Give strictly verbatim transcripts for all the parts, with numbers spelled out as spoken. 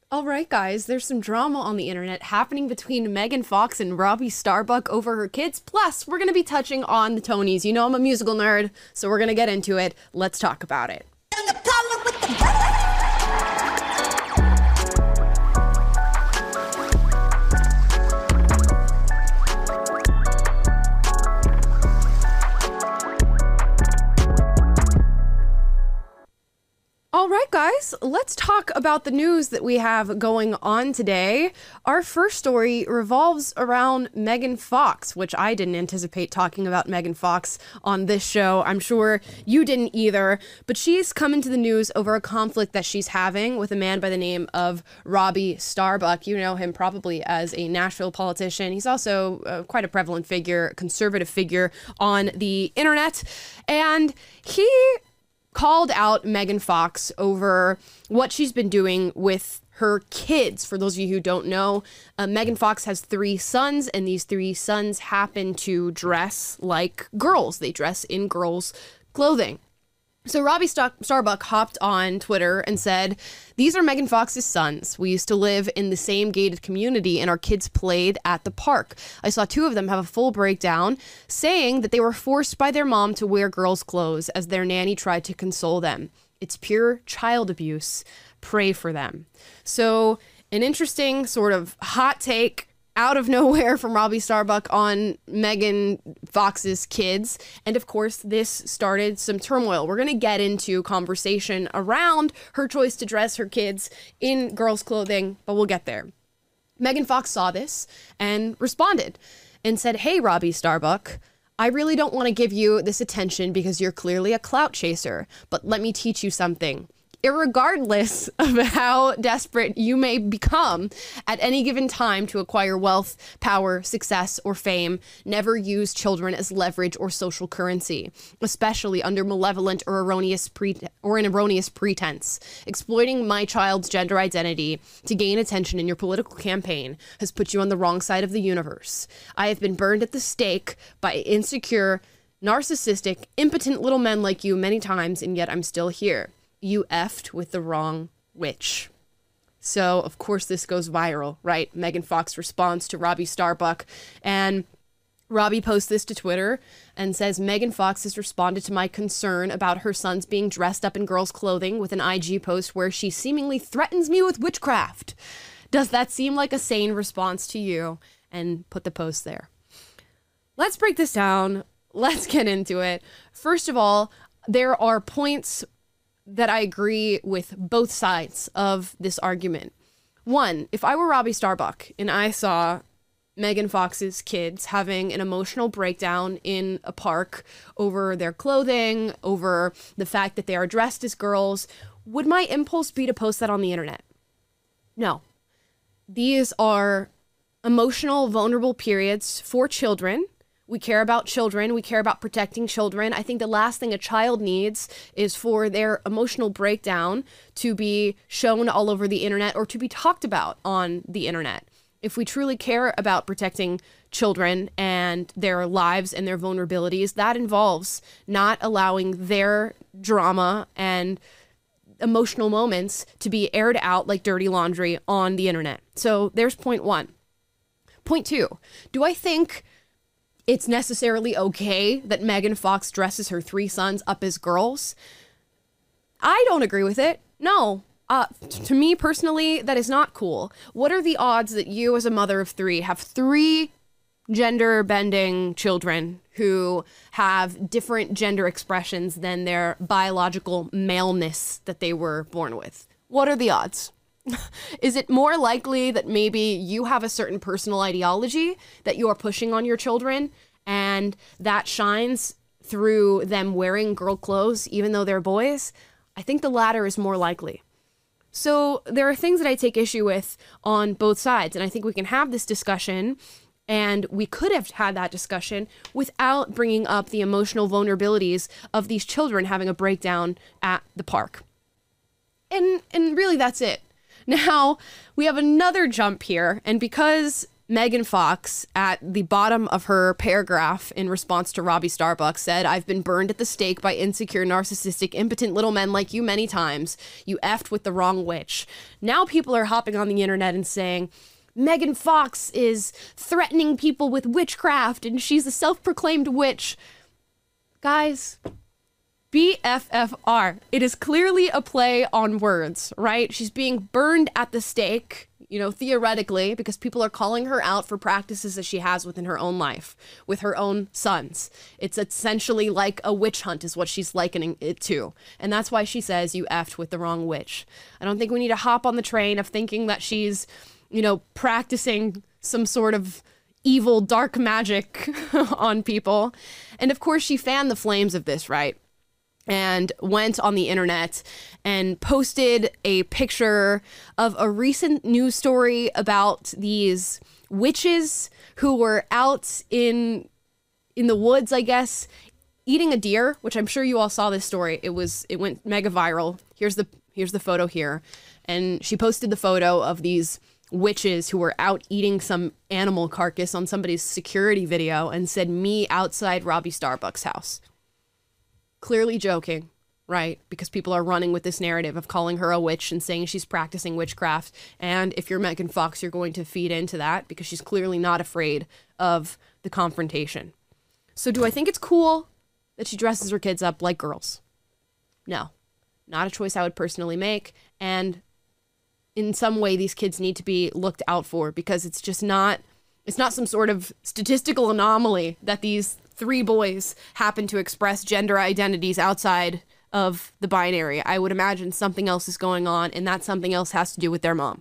All right, guys, there's some drama on the internet happening between Megan Fox and Robbie Starbuck over her kids. Plus, we're going to be touching on the Tonys. You know I'm a musical nerd, so we're going to get into it. Let's talk about it. All right, guys, let's talk about the news that we have going on today. Our first story revolves around Megan Fox, which I didn't anticipate talking about Megan Fox on this show. I'm sure you didn't either, but she's come into the news over a conflict that she's having with a man by the name of Robbie Starbuck. You know him probably as a Nashville politician. He's also uh, quite a prevalent figure, conservative figure on the internet, and he called out Megan Fox over what she's been doing with her kids. For those of you who don't know, uh, Megan Fox has three sons, and these three sons happen to dress like girls. They dress in girls' clothing. So Robbie Star- Starbuck hopped on Twitter and said, "These are Megan Fox's sons. We used to live in the same gated community and our kids played at the park. I saw two of them have a full breakdown saying that they were forced by their mom to wear girls' clothes as their nanny tried to console them. It's pure child abuse. Pray for them." So an interesting sort of hot take out of nowhere from Robbie Starbuck on Megan Fox's kids. And of course, this started some turmoil. We're going to get into conversation around her choice to dress her kids in girls' clothing, but we'll get there. Megan Fox saw this and responded and said, "Hey, Robbie Starbuck, I really don't want to give you this attention because you're clearly a clout chaser, but let me teach you something. Irregardless of how desperate you may become at any given time to acquire wealth, power, success, or fame, never use children as leverage or social currency, especially under malevolent or erroneous pre- or an erroneous pretense. Exploiting my child's gender identity to gain attention in your political campaign has put you on the wrong side of the universe. I have been burned at the stake by insecure, narcissistic, impotent little men like you many times, and yet I'm still here. You effed with the wrong witch." So, of course, this goes viral, right? Megan Fox responds to Robbie Starbuck, and Robbie posts this to Twitter and says, "Megan Fox has responded to my concern about her sons being dressed up in girls' clothing with an I G post where she seemingly threatens me with witchcraft. Does that seem like a sane response to you?" And put the post there. Let's break this down. Let's get into it. First of all, there are points that I agree with both sides of this argument. One, if I were Robbie Starbuck and I saw Megan Fox's kids having an emotional breakdown in a park over their clothing, over the fact that they are dressed as girls, would my impulse be to post that on the internet? No. These are emotional, vulnerable periods for children. We care about children. We care about protecting children. I think the last thing a child needs is for their emotional breakdown to be shown all over the internet or to be talked about on the internet. If we truly care about protecting children and their lives and their vulnerabilities, that involves not allowing their drama and emotional moments to be aired out like dirty laundry on the internet. So there's point one. Point two, do I think it's necessarily okay that Megan Fox dresses her three sons up as girls? I don't agree with it. No. Uh, t- to me personally, that is not cool. What are the odds that you, as a mother of three, have three gender-bending children who have different gender expressions than their biological maleness that they were born with? What are the odds? Is it more likely that maybe you have a certain personal ideology that you are pushing on your children and that shines through them wearing girl clothes even though they're boys? I think the latter is more likely. So there are things that I take issue with on both sides, and I think we can have this discussion, and we could have had that discussion without bringing up the emotional vulnerabilities of these children having a breakdown at the park. And and really that's it. Now, we have another jump here, and because Megan Fox, at the bottom of her paragraph in response to Robbie Starbucks, said, "I've been burned at the stake by insecure, narcissistic, impotent little men like you many times. You effed with the wrong witch." Now people are hopping on the internet and saying, Megan Fox is threatening people with witchcraft and she's a self-proclaimed witch. Guys, B F F R. It is clearly a play on words, right? She's being burned at the stake, you know, theoretically, because people are calling her out for practices that she has within her own life, with her own sons. It's essentially like a witch hunt is what she's likening it to. And that's why she says you effed with the wrong witch. I don't think we need to hop on the train of thinking that she's, you know, practicing some sort of evil dark magic on people. And of course, she fanned the flames of this, right? And went on the internet and posted a picture of a recent news story about these witches who were out in in the woods, I guess, eating a deer, which I'm sure you all saw this story. It was it went mega viral. Here's the here's the photo here. And she posted the photo of these witches who were out eating some animal carcass on somebody's security video and said, "Me outside Robbie Starbucks' house." Clearly joking, right? Because people are running with this narrative of calling her a witch and saying she's practicing witchcraft. And if you're Megan Fox, you're going to feed into that because she's clearly not afraid of the confrontation. So do I think it's cool that she dresses her kids up like girls? No, not a choice I would personally make. And in some way, these kids need to be looked out for because it's just not, it's not some sort of statistical anomaly that these three boys happen to express gender identities outside of the binary. I would imagine something else is going on, and that something else has to do with their mom.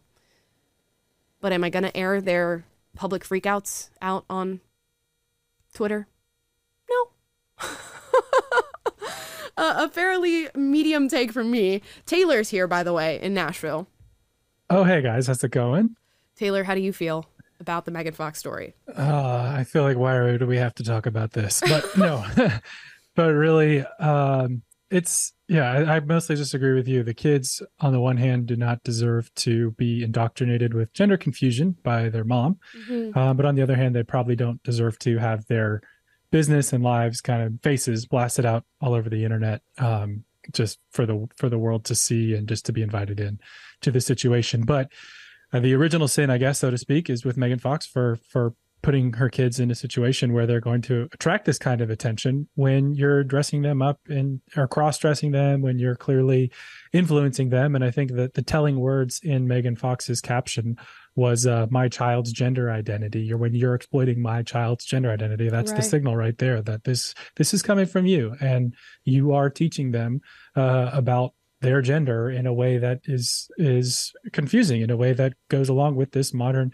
But am I going to air their public freakouts out on Twitter? No. uh, a fairly medium take from me. Taylor's here, by the way, in Nashville. Oh, hey guys, how's it going? Taylor, how do you feel about the Megan Fox story? Uh, I feel like, why do we have to talk about this? But no, but really, um, it's, yeah, I, I mostly just agree with you. The kids, on the one hand, do not deserve to be indoctrinated with gender confusion by their mom. Mm-hmm. Uh, but on the other hand, they probably don't deserve to have their business and lives kind of faces blasted out all over the internet, um, just for the, for the world to see and just to be invited in to the situation. But Uh, the original sin, I guess, so to speak, is with Megan Fox for for putting her kids in a situation where they're going to attract this kind of attention when you're dressing them up and or cross-dressing them, when you're clearly influencing them. And I think that the telling words in Megan Fox's caption was uh, "my child's gender identity," or when you're exploiting my child's gender identity. That's right. The signal right there that this this is coming from you, and you are teaching them uh, about their gender in a way that is is confusing, in a way that goes along with this modern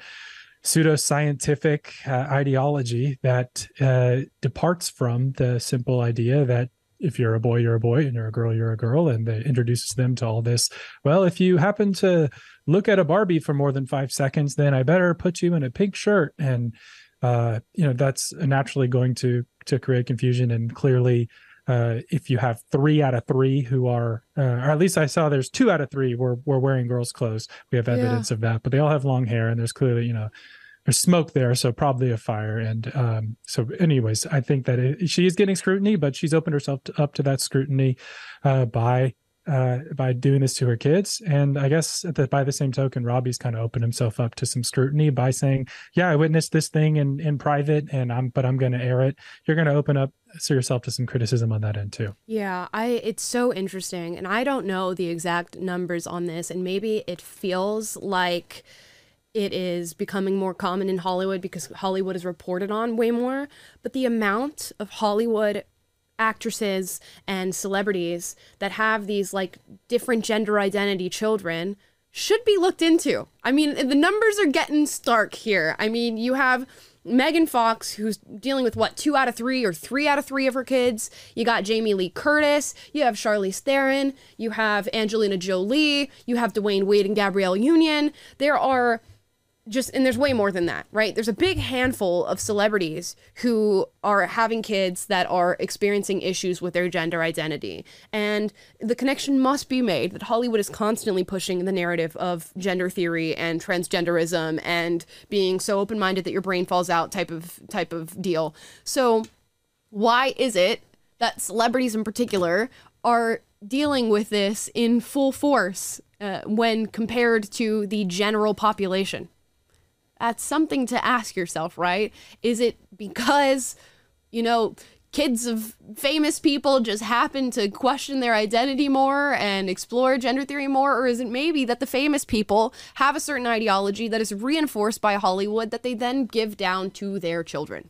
pseudoscientific uh, ideology that uh, departs from the simple idea that if you're a boy, you're a boy, and you're a girl, you're a girl, and it introduces them to all this. Well, if you happen to look at a Barbie for more than five seconds, then I better put you in a pink shirt. And, uh, you know, that's naturally going to to create confusion. And clearly, Uh, if you have three out of three who are, uh, or at least I saw there's two out of three were, were wearing girls' clothes. We have evidence yeah. of that, but they all have long hair, and there's clearly, you know, there's smoke there, so probably a fire. And um, so anyways, I think that it, she is getting scrutiny, but she's opened herself to, up to that scrutiny uh, by uh, by doing this to her kids. And I guess that by the same token, Robbie's kind of opened himself up to some scrutiny by saying, yeah, I witnessed this thing in, in private, and I'm, but I'm going to air it. You're going to open up so yourself to some criticism on that end too. Yeah, I it's so interesting. And I don't know the exact numbers on this. And maybe it feels like it is becoming more common in Hollywood because Hollywood is reported on way more. But the amount of Hollywood actresses and celebrities that have these like different gender identity children should be looked into. I mean, the numbers are getting stark here. I mean, you have Megan Fox, who's dealing with what, two out of three or three out of three of her kids. You got Jamie Lee Curtis. You have Charlize Theron. You have Angelina Jolie. You have Dwayne Wade and Gabrielle Union. There are just, and there's way more than that, right? There's a big handful of celebrities who are having kids that are experiencing issues with their gender identity. And the connection must be made that Hollywood is constantly pushing the narrative of gender theory and transgenderism and being so open-minded that your brain falls out type of type of deal. So why is it that celebrities in particular are dealing with this in full force uh, when compared to the general population? That's something to ask yourself, right? Is it because, you know, kids of famous people just happen to question their identity more and explore gender theory more? Or is it maybe that the famous people have a certain ideology that is reinforced by Hollywood that they then give down to their children?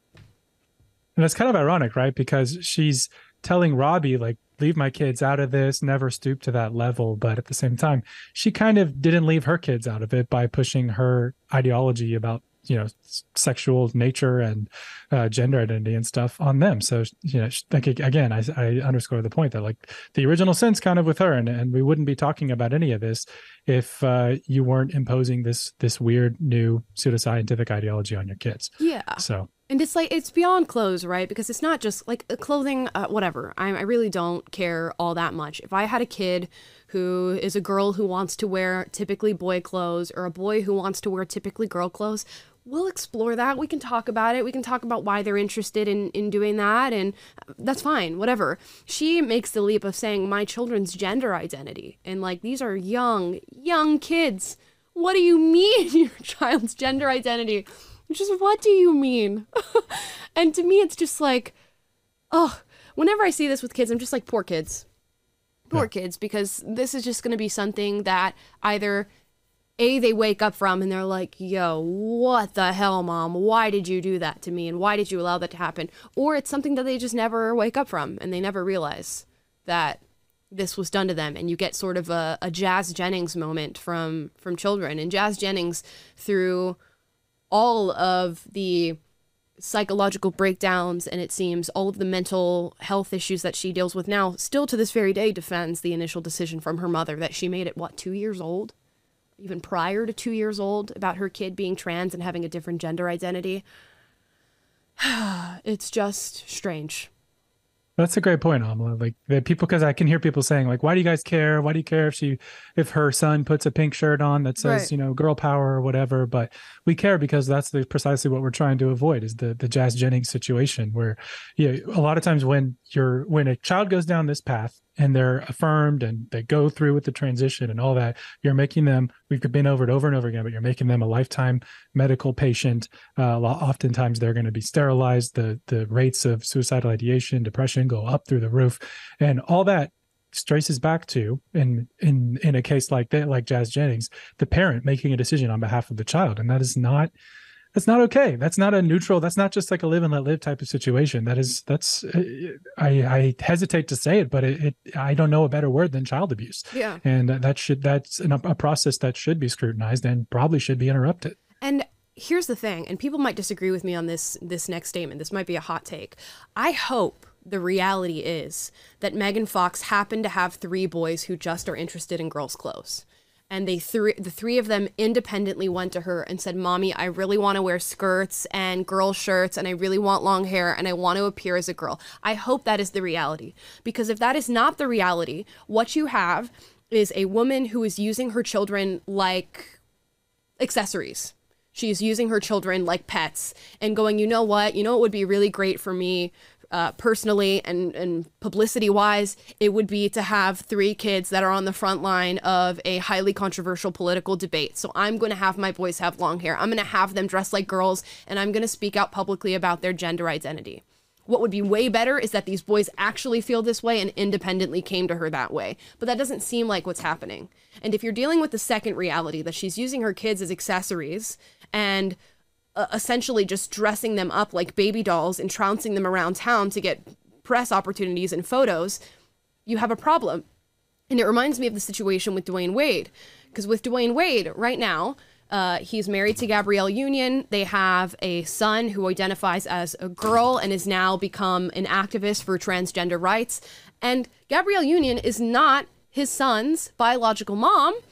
And it's kind of ironic, right? Because she's telling Robbie, like, leave my kids out of this, never stoop to that level. But at the same time, she kind of didn't leave her kids out of it by pushing her ideology about, you know, sexual nature and uh, gender identity and stuff on them. So, you know, like, again, I, I underscore the point that, like, the original sense kind of with her, and, and we wouldn't be talking about any of this if uh, you weren't imposing this this weird new pseudoscientific ideology on your kids. Yeah. So. And it's like, it's beyond clothes, right? Because it's not just like clothing, uh, whatever. I, I really don't care all that much. If I had a kid who is a girl who wants to wear typically boy clothes or a boy who wants to wear typically girl clothes, we'll explore that. We can talk about it. We can talk about why they're interested in, in doing that. And that's fine, whatever. She makes the leap of saying my children's gender identity. And like, these are young, young kids. What do you mean your child's gender identity? Just what do you mean? And to me, it's just like, oh, whenever I see this with kids, I'm just like, poor kids. Poor yeah. kids, because this is just going to be something that either A, they wake up from and they're like, yo, what the hell, mom? Why did you do that to me? And why did you allow that to happen? Or it's something that they just never wake up from and they never realize that this was done to them. And you get sort of a, a Jazz Jennings moment from, from children. And Jazz Jennings, through all of the psychological breakdowns and it seems all of the mental health issues that she deals with now, still to this very day defends the initial decision from her mother that she made at, what, two years old? Even prior to two years old, about her kid being trans and having a different gender identity. It's just strange. That's a great point, Amala. Like, the people, because I can hear people saying, like, why do you guys care? Why do you care if she, if her son puts a pink shirt on that says, right. you know, girl power or whatever? But we care because that's the, precisely what we're trying to avoid, is the the Jazz Jennings situation, where, yeah, you know, a lot of times when you're when a child goes down this path and they're affirmed and they go through with the transition and all that, you're making them, we've been over it over and over again, but you're making them a lifetime medical patient. Uh, oftentimes they're going to be sterilized. The the rates of suicidal ideation, depression go up through the roof, and all that traces back to, in in in a case like that, like Jazz Jennings, the parent making a decision on behalf of the child, and that is not that's not okay. That's not a neutral. That's not just like a live and let live type of situation. That is that's I I hesitate to say it, but it, it I don't know a better word than child abuse. Yeah, and that should that's an, a process that should be scrutinized and probably should be interrupted. And here's the thing, and people might disagree with me on this this next statement. This might be a hot take. I hope the reality is that Megan Fox happened to have three boys who just are interested in girls' clothes. And they three, the three of them independently went to her and said, Mommy, I really want to wear skirts and girl shirts, and I really want long hair, and I want to appear as a girl. I hope that is the reality. Because if that is not the reality, what you have is a woman who is using her children like accessories. She's using her children like pets and going, you know what? You know what would be really great for me uh, personally and, and publicity-wise? It would be to have three kids that are on the front line of a highly controversial political debate. So I'm going to have my boys have long hair. I'm going to have them dress like girls, and I'm going to speak out publicly about their gender identity. What would be way better is that these boys actually feel this way and independently came to her that way. But that doesn't seem like what's happening. And if you're dealing with the second reality, that she's using her kids as accessories and uh, essentially just dressing them up like baby dolls and trouncing them around town to get press opportunities and photos, you have a problem. And it reminds me of the situation with Dwayne Wade. Because with Dwayne Wade, right now, Uh, he's married to Gabrielle Union. They have a son who identifies as a girl and has now become an activist for transgender rights. And Gabrielle Union is not his son's biological mom.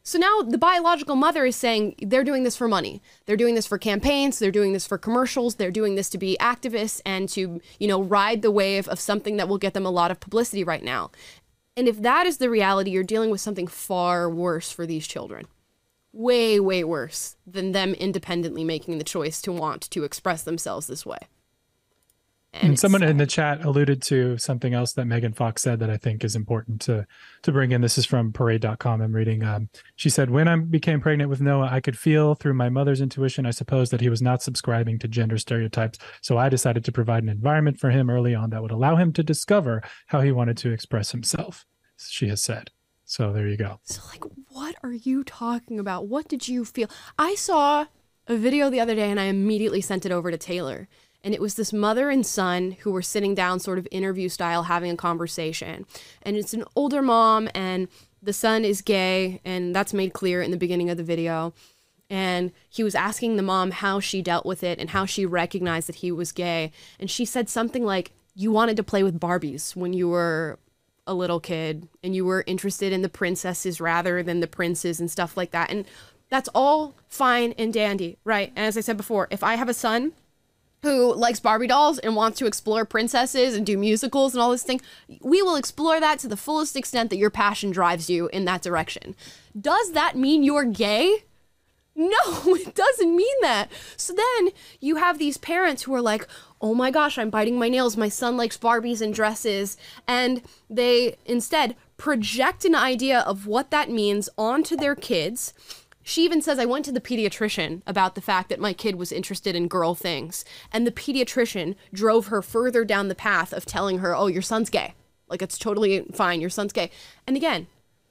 So now the biological mother is saying they're doing this for money. They're doing this for campaigns. They're doing this for commercials. They're doing this to be activists and to, you know, ride the wave of something that will get them a lot of publicity right now. And if that is the reality, you're dealing with something far worse for these children. Way, way worse than them independently making the choice to want to express themselves this way. And, and someone in the chat alluded to something else that Megan Fox said that I think is important to to bring in. This is from parade dot com. I'm reading. Um, she said, when I became pregnant with Noah, I could feel through my mother's intuition, I suppose, that he was not subscribing to gender stereotypes. So I decided to provide an environment for him early on that would allow him to discover how he wanted to express himself, she has said. So there you go. So like, what are you talking about? What did you feel? I saw a video the other day and I immediately sent it over to Taylor. And it was this mother and son who were sitting down sort of interview style having a conversation. And it's an older mom and the son is gay, and that's made clear in the beginning of the video. And he was asking the mom how she dealt with it and how she recognized that he was gay. And she said something like, you wanted to play with Barbies when you were a little kid and you were interested in the princesses rather than the princes and stuff like that. And that's all fine and dandy, right? And as I said before, if I have a son who likes Barbie dolls and wants to explore princesses and do musicals and all this thing, we will explore that to the fullest extent that your passion drives you in that direction. Does that mean you're gay? No, it doesn't mean that. So then you have these parents who are like, oh my gosh, I'm biting my nails. My son likes Barbies and dresses. And they instead project an idea of what that means onto their kids. She even says, I went to the pediatrician about the fact that my kid was interested in girl things. And the pediatrician drove her further down the path of telling her, oh, your son's gay. Like, it's totally fine. Your son's gay. And again,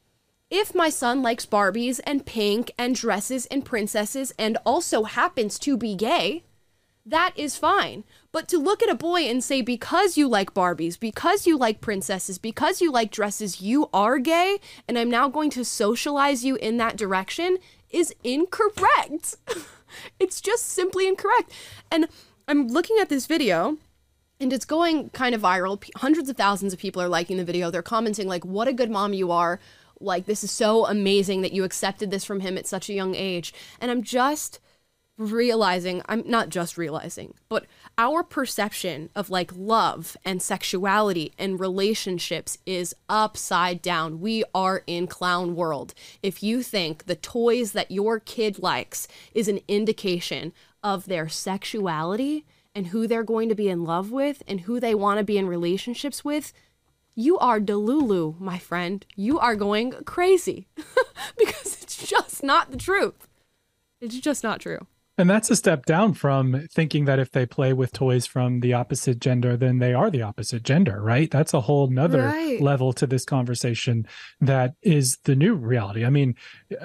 if my son likes Barbies and pink and dresses and princesses and also happens to be gay, that is fine. But to look at a boy and say, because you like Barbies, because you like princesses, because you like dresses, you are gay, and I'm now going to socialize you in that direction, is incorrect. It's just simply incorrect. And I'm looking at this video, and it's going kind of viral. Hundreds of thousands of people are liking the video. They're commenting like, what a good mom you are. Like, this is so amazing that you accepted this from him at such a young age. And I'm just realizing, I'm not just realizing, but our perception of like love and sexuality and relationships is upside down. We are in clown world. If you think the toys that your kid likes is an indication of their sexuality and who they're going to be in love with and who they want to be in relationships with, you are delulu, my friend. You are going crazy because it's just not the truth. It's just not true. And that's a step down from thinking that if they play with toys from the opposite gender, then they are the opposite gender, right? That's a whole nother right. level to this conversation that is the new reality. I mean,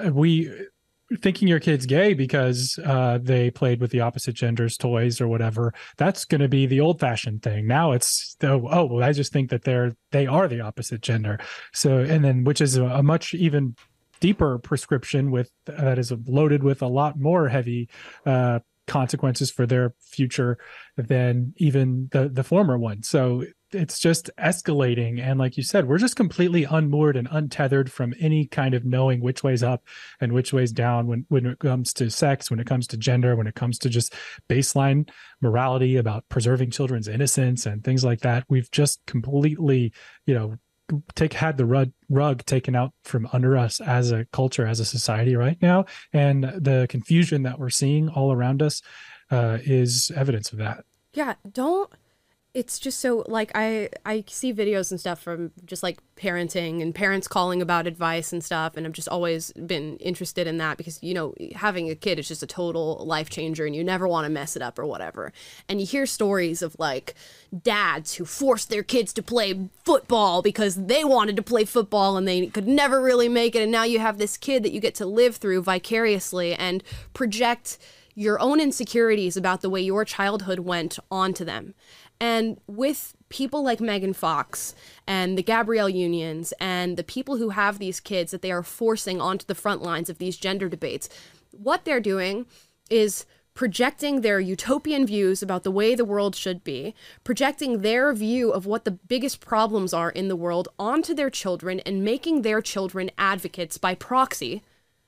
we thinking your kid's gay because uh, they played with the opposite gender's toys or whatever, that's going to be the old fashioned thing. Now it's, the, oh, well, I just think that they're, they are the opposite gender. So, and then, which is a, a much even deeper prescription with that is loaded with a lot more heavy uh, consequences for their future than even the the former one. So it's just escalating. And like you said, we're just completely unmoored and untethered from any kind of knowing which way's up and which way's down when, when it comes to sex, when it comes to gender, when it comes to just baseline morality about preserving children's innocence and things like that. We've just completely, you know, take had the rug, rug taken out from under us as a culture, as a society right now. And the confusion that we're seeing all around us uh, is evidence of that. Yeah, don't, it's just so, like, I, I see videos and stuff from just, like, parenting and parents calling about advice and stuff, and I've just always been interested in that because, you know, having a kid is just a total life changer, and you never want to mess it up or whatever. And you hear stories of, like, dads who forced their kids to play football because they wanted to play football and they could never really make it, and now you have this kid that you get to live through vicariously and project your own insecurities about the way your childhood went onto them. And with people like Megan Fox and the Gabrielle Unions and the people who have these kids that they are forcing onto the front lines of these gender debates, what they're doing is projecting their utopian views about the way the world should be, projecting their view of what the biggest problems are in the world onto their children and making their children advocates by proxy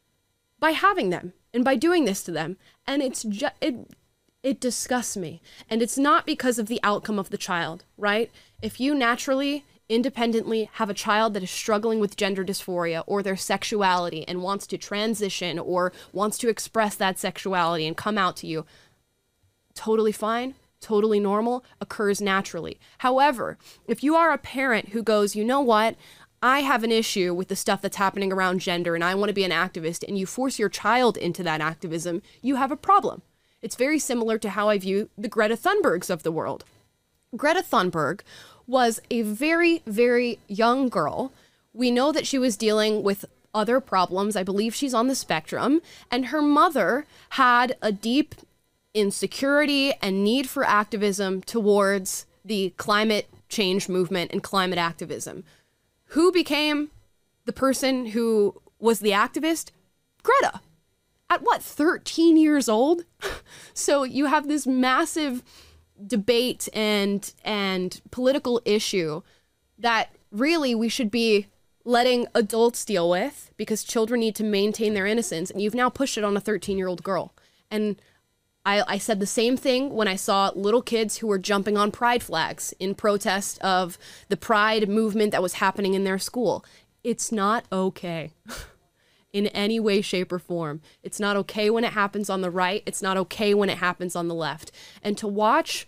by having them and by doing this to them. And it's just, it, it disgusts me. And it's not because of the outcome of the child, right? If you naturally, independently have a child that is struggling with gender dysphoria or their sexuality and wants to transition or wants to express that sexuality and come out to you, totally fine, totally normal, occurs naturally. However, if you are a parent who goes, you know what, I have an issue with the stuff that's happening around gender and I want to be an activist, and you force your child into that activism, you have a problem. It's very similar to how I view the Greta Thunbergs of the world. Greta Thunberg was a very, very young girl. We know that she was dealing with other problems. I believe she's on the spectrum. And her mother had a deep insecurity and need for activism towards the climate change movement and climate activism. Who became the person who was the activist? Greta. At what, thirteen years old? So you have this massive debate and and political issue that really we should be letting adults deal with, because children need to maintain their innocence, and you've now pushed it on a thirteen-year-old girl. And I, I said the same thing when I saw little kids who were jumping on pride flags in protest of the pride movement that was happening in their school. It's not okay. In any way, shape, or form. It's not okay when it happens on the right. It's not okay when it happens on the left. And to watch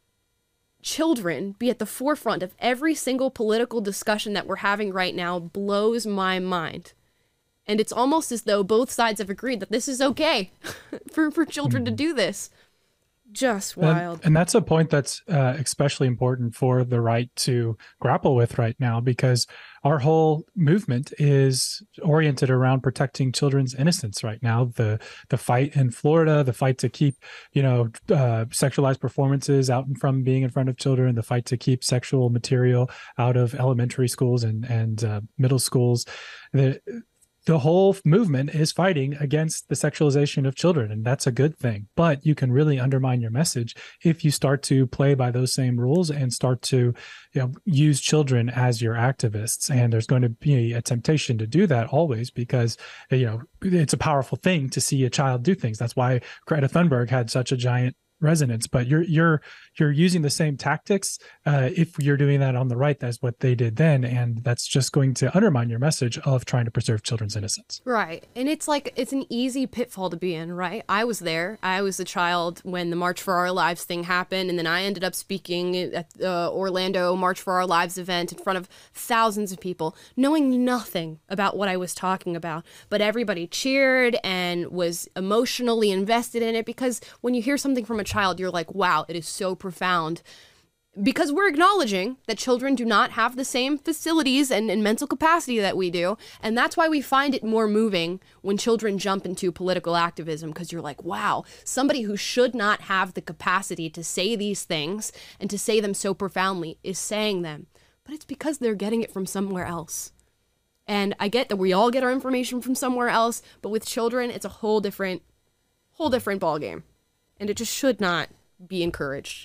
children be at the forefront of every single political discussion that we're having right now blows my mind. And it's almost as though both sides have agreed that this is okay for, for children to do this. Just wild. And, and that's a point that's uh, especially important for the right to grapple with right now, because our whole movement is oriented around protecting children's innocence right now. The the fight in Florida, the fight to keep, you know, uh, sexualized performances out from being in front of children, the fight to keep sexual material out of elementary schools and, and uh, middle schools. The, The whole movement is fighting against the sexualization of children, and that's a good thing. But you can really undermine your message if you start to play by those same rules and start to, you know, use children as your activists. And there's going to be a temptation to do that always, because, you know, it's a powerful thing to see a child do things. That's why Greta Thunberg had such a giant resonance. But you're you're you're using the same tactics uh, if you're doing that on the right. That's what they did then, and that's just going to undermine your message of trying to preserve children's innocence. Right. And it's like, it's an easy pitfall to be in, right? I was there. I was a child when the March for Our Lives thing happened, and then I ended up speaking at the Orlando March for Our Lives event in front of thousands of people, knowing nothing about what I was talking about. But everybody cheered and was emotionally invested in it, because when you hear something from a child, you're like, wow, it is so profound. Because we're acknowledging that children do not have the same facilities and, and mental capacity that we do. And that's why we find it more moving when children jump into political activism, because you're like, wow, somebody who should not have the capacity to say these things and to say them so profoundly is saying them. But it's because they're getting it from somewhere else. And I get that we all get our information from somewhere else, but with children, it's a whole different, whole different ballgame. And it just should not be encouraged.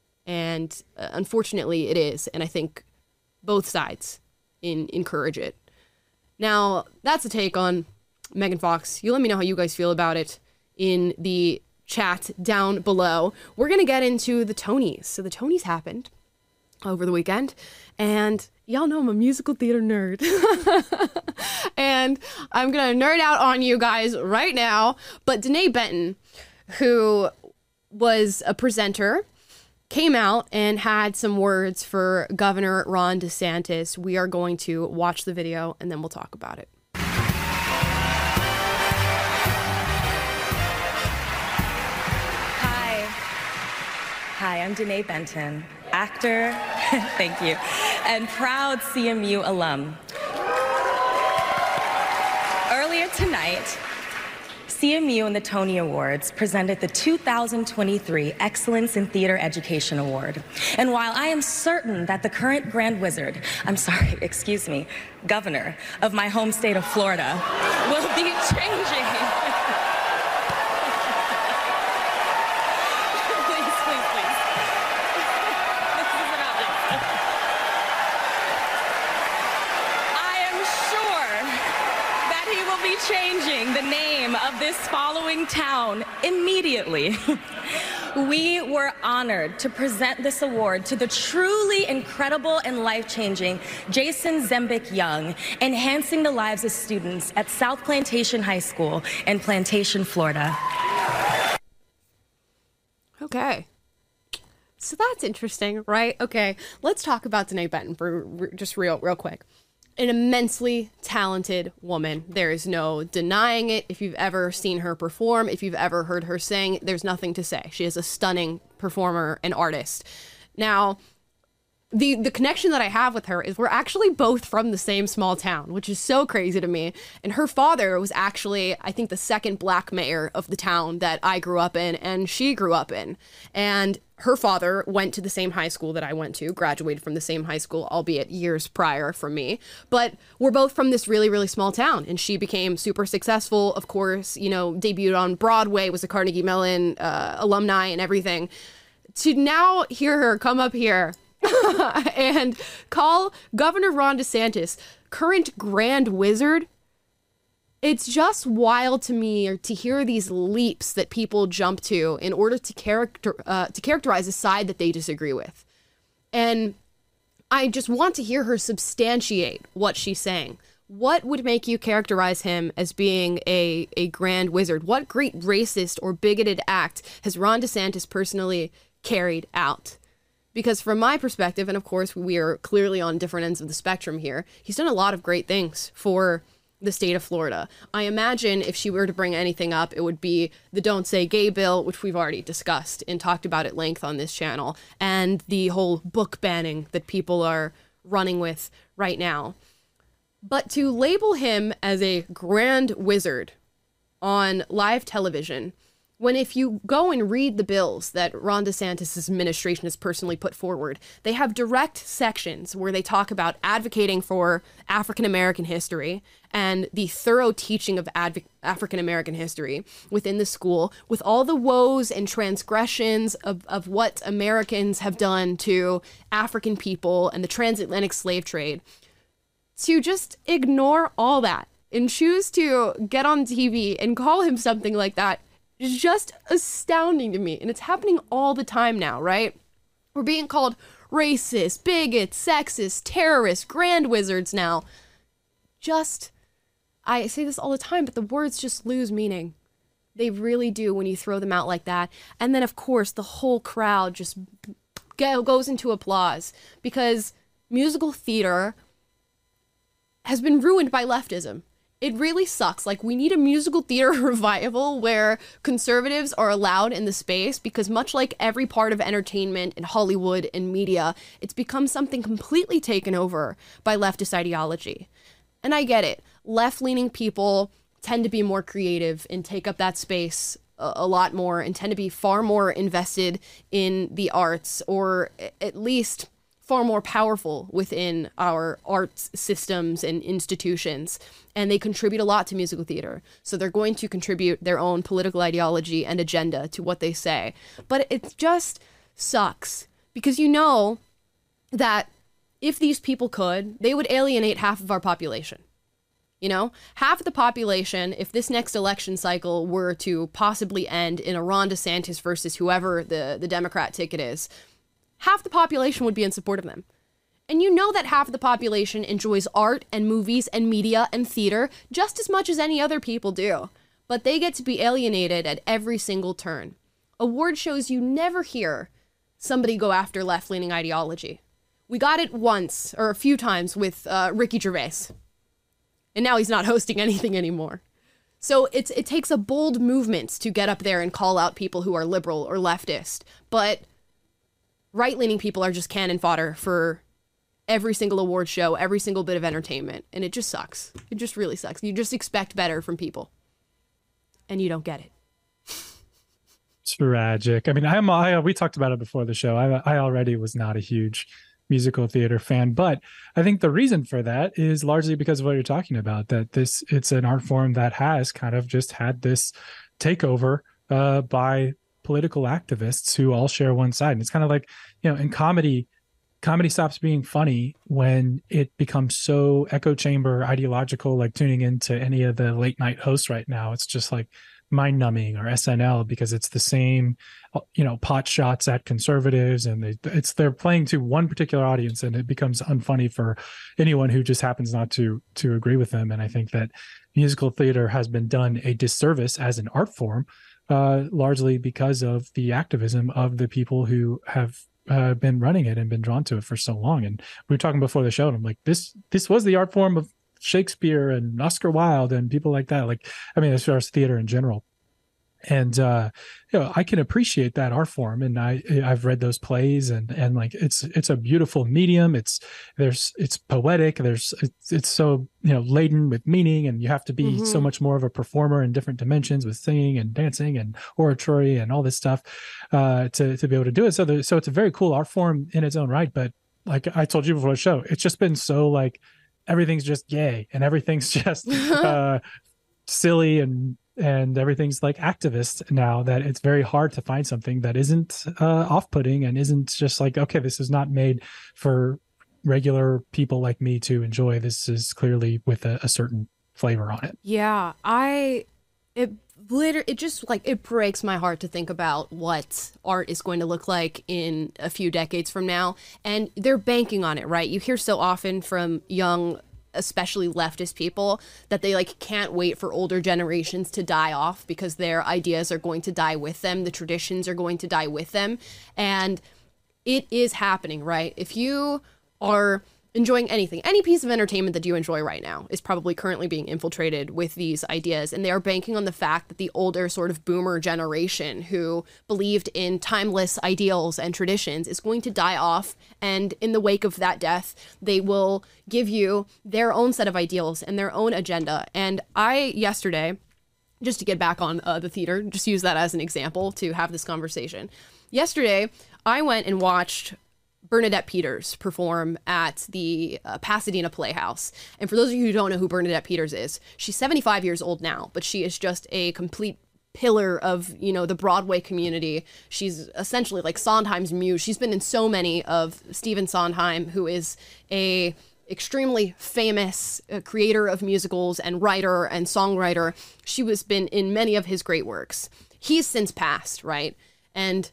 And uh, unfortunately, it is. And I think both sides in, encourage it. Now, that's a take on Megan Fox. You let me know how you guys feel about it in the chat down below. We're going to get into the Tonys. So the Tonys happened over the weekend. And y'all know I'm a musical theater nerd. And I'm going to nerd out on you guys right now. But Denée Benton, who was a presenter, came out and had some words for Governor Ron DeSantis. We are going to watch the video and then we'll talk about it. Hi. Hi, I'm Denée Benton, actor, thank you, and proud C M U alum. Earlier tonight, C M U and the Tony Awards presented the two thousand twenty-three Excellence in Theater Education Award. And while I am certain that the current Grand Wizard, I'm sorry, excuse me, governor of my home state of Florida will be changing. Please, please, please. This is about you. I am sure that he will be changing the name following town immediately. We were honored to present this award to the truly incredible and life-changing Jason Zembic Young, enhancing the lives of students at South Plantation High School in Plantation, Florida. Okay. So that's interesting, right? Okay, let's talk about Danae Benton for just real, real quick. An immensely talented woman. There is no denying it. If you've ever seen her perform, if you've ever heard her sing, there's nothing to say. She is a stunning performer and artist. Now, the the connection that I have with her is we're actually both from the same small town, which is so crazy to me. And her father was actually, I think, the second black mayor of the town that I grew up in and she grew up in. And her father went to the same high school that I went to, graduated from the same high school, albeit years prior from me. But we're both from this really, really small town. And she became super successful, of course, you know, debuted on Broadway, was a Carnegie Mellon uh, alumni and everything. To now hear her come up here and call Governor Ron DeSantis current grand wizard, it's just wild to me to hear these leaps that people jump to in order to character uh, to characterize a side that they disagree with. And I just want to hear her substantiate what she's saying. What would make you characterize him as being a, a grand wizard? What great racist or bigoted act has Ron DeSantis personally carried out? Because from my perspective, and of course we are clearly on different ends of the spectrum here, he's done a lot of great things for the state of Florida. I imagine if she were to bring anything up, it would be the Don't Say Gay bill, which we've already discussed and talked about at length on this channel, and the whole book banning that people are running with right now. But to label him as a grand wizard on live television, when if you go and read the bills that Ron DeSantis' administration has personally put forward, they have direct sections where they talk about advocating for African-American history and the thorough teaching of adv- African-American history within the school, with all the woes and transgressions of, of what Americans have done to African people and the transatlantic slave trade. To just ignore all that and choose to get on T V and call him something like that is just astounding to me. And it's happening all the time now, right? We're being called racist, bigots, sexist, terrorists, grand wizards now. Just, I say this all the time, but the words just lose meaning. They really do when you throw them out like that. And then, of course, the whole crowd just go, goes into applause because musical theater has been ruined by leftism. It really sucks. Like, we need a musical theater revival where conservatives are allowed in the space, because much like every part of entertainment and Hollywood and media, it's become something completely taken over by leftist ideology. And I get it. Left-leaning people tend to be more creative and take up that space a, a lot more and tend to be far more invested in the arts, or at least far more powerful within our arts systems and institutions, and they contribute a lot to musical theater. So they're going to contribute their own political ideology and agenda to what they say. But it just sucks, because you know that if these people could, they would alienate half of our population. You know, half of the population, if this next election cycle were to possibly end in a Ron DeSantis versus whoever the, the Democrat ticket is, half the population would be in support of them. And you know that half of the population enjoys art and movies and media and theater just as much as any other people do. But they get to be alienated at every single turn. Award shows, you never hear somebody go after left-leaning ideology. We got it once, or a few times, with uh, Ricky Gervais. And now he's not hosting anything anymore. So it's it takes a bold movement to get up there and call out people who are liberal or leftist. But right-leaning people are just cannon fodder for every single award show, every single bit of entertainment. And it just sucks. It just really sucks. You just expect better from people. And you don't get it. Tragic. I mean, I'm, I, we talked about it before the show. I, I already was not a huge musical theater fan, but I think the reason for that is largely because of what you're talking about, that this, it's an art form that has kind of just had this takeover uh, by political activists who all share one side. And it's kind of like, you know, in comedy, comedy stops being funny when it becomes so echo chamber ideological, like tuning into any of the late night hosts right now. It's just like Mind Numbing or S N L because it's the same, you know, pot shots at conservatives, and they, it's they're playing to one particular audience, and it becomes unfunny for anyone who just happens not to to agree with them. And I think that musical theater has been done a disservice as an art form, uh, largely because of the activism of the people who have uh, been running it and been drawn to it for so long. And we were talking before the show, and I'm like, this this was the art form of Shakespeare and Oscar Wilde and people like that. Like, I mean, as far as theater in general. And uh you know, I can appreciate that art form, and I I've read those plays, and and like it's it's a beautiful medium. It's there's it's poetic. There's it's, it's so, you know, laden with meaning, and you have to be mm-hmm. so much more of a performer in different dimensions with singing and dancing and oratory and all this stuff uh to to be able to do it. So there, so it's a very cool art form in its own right. But like I told you before the show, it's just been so like everything's just gay and everything's just uh silly and and everything's like activist now, that it's very hard to find something that isn't uh, off-putting and isn't just like, okay, this is not made for regular people like me to enjoy. This is clearly with a, a certain flavor on it. Yeah, I, it literally, it just like, it breaks my heart to think about what art is going to look like in a few decades from now. And they're banking on it, right? You hear so often from young, especially leftist people, that they like can't wait for older generations to die off because their ideas are going to die with them. The traditions are going to die with them. And it is happening, right? If you are enjoying anything, any piece of entertainment that you enjoy right now is probably currently being infiltrated with these ideas. And they are banking on the fact that the older sort of boomer generation who believed in timeless ideals and traditions is going to die off. And in the wake of that death, they will give you their own set of ideals and their own agenda. And I, yesterday, just to get back on uh, the theater, just use that as an example to have this conversation. Yesterday, I went and watched Bernadette Peters perform at the uh, Pasadena Playhouse. And for those of you who don't know who Bernadette Peters is, she's seventy-five years old now, but she is just a complete pillar of, you know, the Broadway community. She's essentially like Sondheim's muse. She's been in so many of Stephen Sondheim, who is a extremely famous uh, creator of musicals and writer and songwriter. She was been in many of his great works. He's since passed, right? And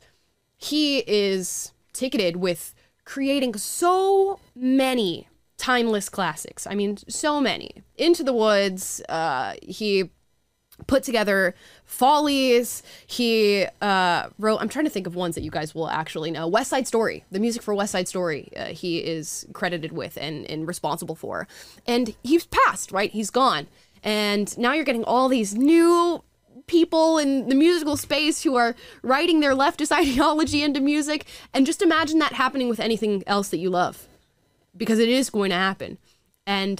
he is ticketed with creating so many timeless classics. I mean, so many. Into the Woods, uh, he put together Follies. He uh, wrote, I'm trying to think of ones that you guys will actually know. West Side Story, the music for West Side Story, uh, he is credited with and, and responsible for. And he's passed, right? He's gone. And now you're getting all these new people in the musical space who are writing their leftist ideology into music. And just imagine that happening with anything else that you love, because it is going to happen. And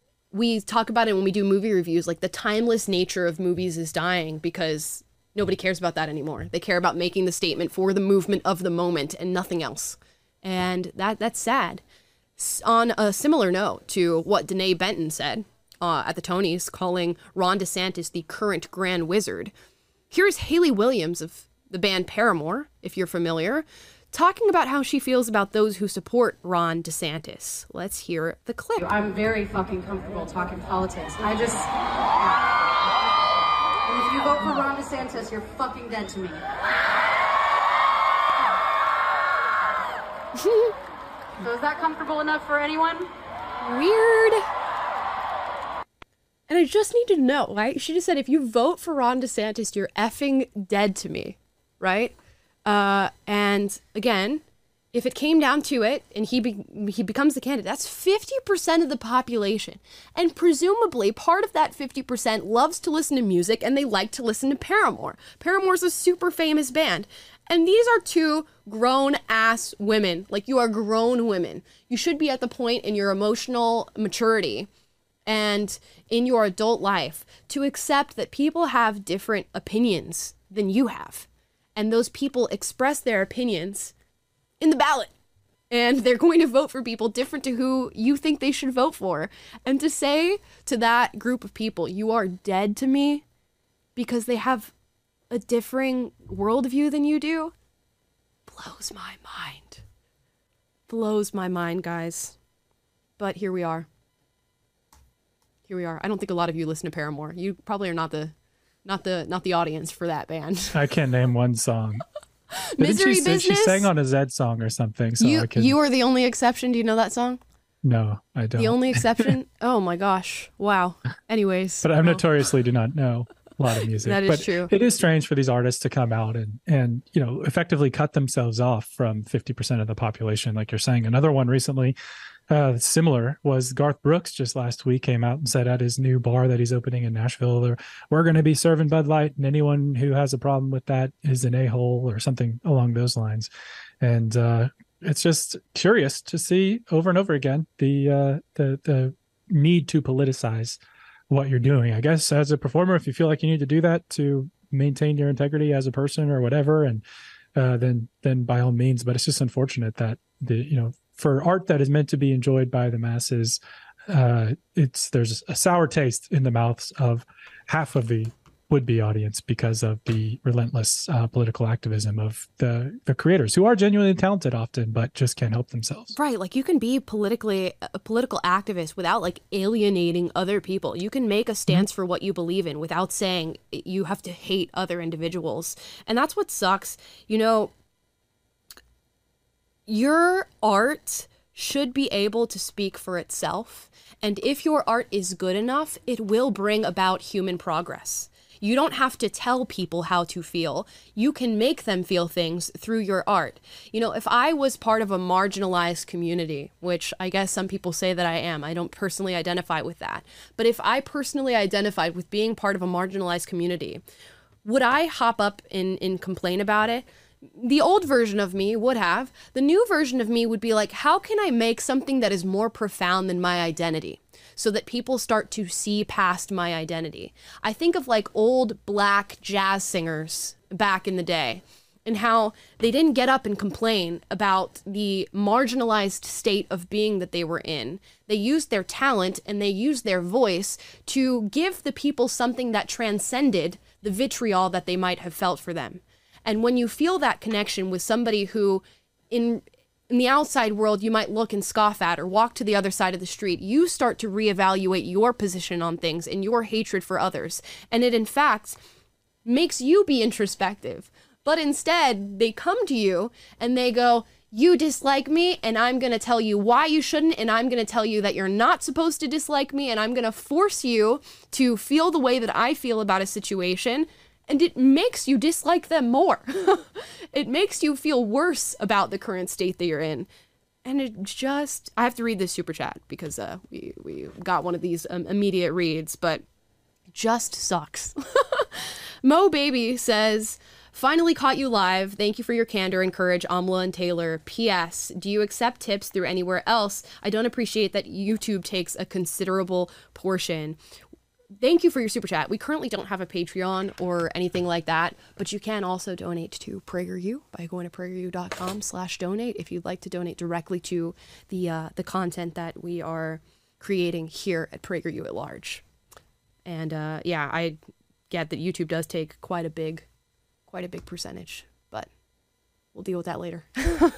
we talk about it when we do movie reviews, like the timeless nature of movies is dying because nobody cares about that anymore. They care about making the statement for the movement of the moment and nothing else. And that that's sad. On a similar note to what Danae Benton said uh, at the Tonys, calling Ron DeSantis the current Grand Wizard, here's Hayley Williams of the band Paramore, if you're familiar, talking about how she feels about those who support Ron DeSantis. Let's hear the clip. I'm very fucking comfortable talking politics. I just... And if you vote for Ron DeSantis, you're fucking dead to me. So is that comfortable enough for anyone? Weird. And I just need to know, right? She just said, if you vote for Ron DeSantis, you're effing dead to me, right? Uh, and again, if it came down to it and he be- he becomes the candidate, that's fifty percent of the population. And presumably part of that fifty percent loves to listen to music and they like to listen to Paramore. Paramore's a super famous band. And these are two grown ass women. Like, you are grown women. You should be at the point in your emotional maturity and in your adult life to accept that people have different opinions than you have. And those people express their opinions in the ballot. And they're going to vote for people different to who you think they should vote for. And to say to that group of people, you are dead to me because they have a differing worldview than you do, blows my mind. Blows my mind, guys. But here we are. Here we are. I don't think a lot of you listen to Paramore. You probably are not the not the not the audience for that band. I can't name one song. Misery she, Business. She sang on a Zed song or something. So you I can, you are the only exception. Do you know that song? No, I don't. The only exception? Oh my gosh! Wow. Anyways, but I well. notoriously do not know a lot of music. That is but true. It is strange for these artists to come out and and you know effectively cut themselves off from fifty percent of the population, like you're saying. Another one recently, uh, similar, was Garth Brooks. Just last week came out and said at his new bar that he's opening in Nashville, we're going to be serving Bud Light, and anyone who has a problem with that is an a-hole or something along those lines. And uh, it's just curious to see over and over again the uh, the the need to politicize what you're doing. I guess as a performer, if you feel like you need to do that to maintain your integrity as a person or whatever, and uh, then then by all means. But it's just unfortunate that the you know for art that is meant to be enjoyed by the masses, uh, it's there's a sour taste in the mouths of half of the would-be audience because of the relentless uh, political activism of the the creators, who are genuinely talented often, but just can't help themselves. Right, like you can be politically a political activist without like alienating other people. You can make a stance mm-hmm. for what you believe in without saying you have to hate other individuals. And that's what sucks. You know, your art should be able to speak for itself. And if your art is good enough, it will bring about human progress. You don't have to tell people how to feel. You can make them feel things through your art. You know, if I was part of a marginalized community, which I guess some people say that I am, I don't personally identify with that. But if I personally identified with being part of a marginalized community, would I hop up and, and complain about it? The old version of me would have. The new version of me would be like, how can I make something that is more profound than my identity, so that people start to see past my identity? I think of like old black jazz singers back in the day and how they didn't get up and complain about the marginalized state of being that they were in. They used their talent and they used their voice to give the people something that transcended the vitriol that they might have felt for them. And when you feel that connection with somebody who in in the outside world you might look and scoff at or walk to the other side of the street, you start to reevaluate your position on things and your hatred for others. And it in fact makes you be introspective. But instead, they come to you and they go, you dislike me, and I'm going to tell you why you shouldn't, and I'm going to tell you that you're not supposed to dislike me, and I'm going to force you to feel the way that I feel about a situation. And it makes you dislike them more. It makes you feel worse about the current state that you're in. And it just, I have to read this super chat because uh, we, we got one of these um, immediate reads, but just sucks. Mo Baby says, finally caught you live. Thank you for your candor and courage, Amla and Taylor. P S. Do you accept tips through anywhere else? I don't appreciate that YouTube takes a considerable portion. Thank you for your super chat. We currently don't have a Patreon or anything like that, but you can also donate to PragerU by going to prageru.com slash donate if you'd like to donate directly to the uh, the content that we are creating here at PragerU at large. And uh, yeah, I get that YouTube does take quite a big, quite a big percentage, but we'll deal with that later.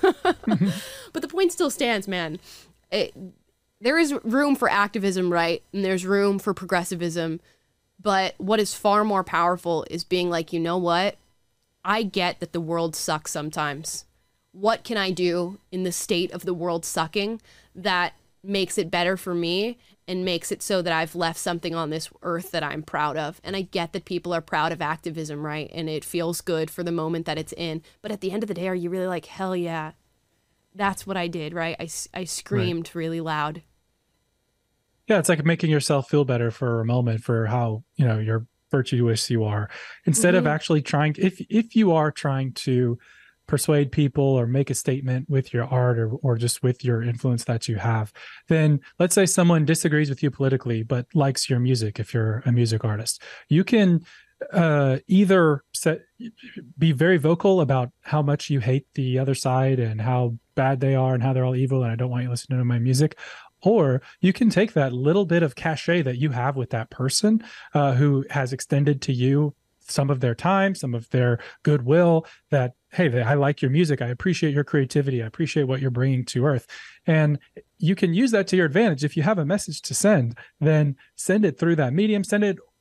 But the point still stands, man. It, There is room for activism, right? And there's room for progressivism. But what is far more powerful is being like, you know what? I get that the world sucks sometimes. What can I do in the state of the world sucking that makes it better for me and makes it so that I've left something on this earth that I'm proud of? And I get that people are proud of activism, right? And it feels good for the moment that it's in. But at the end of the day, are you really like, hell yeah, that's what I did, right? I, I screamed right. really loud. Yeah, it's like making yourself feel better for a moment for how, you know, you're virtuous you are, instead mm-hmm. of actually trying to, if if you are trying to persuade people or make a statement with your art or or just with your influence that you have, then let's say someone disagrees with you politically but likes your music. If you're a music artist, you can uh either set, be very vocal about how much you hate the other side and how bad they are and how they're all evil and I don't want you listening to my music. Or you can take that little bit of cachet that you have with that person uh, who has extended to you some of their time, some of their goodwill, that, hey, I like your music. I appreciate your creativity. I appreciate what you're bringing to earth. And you can use that to your advantage. If you have a message to send, then send it through that medium, send it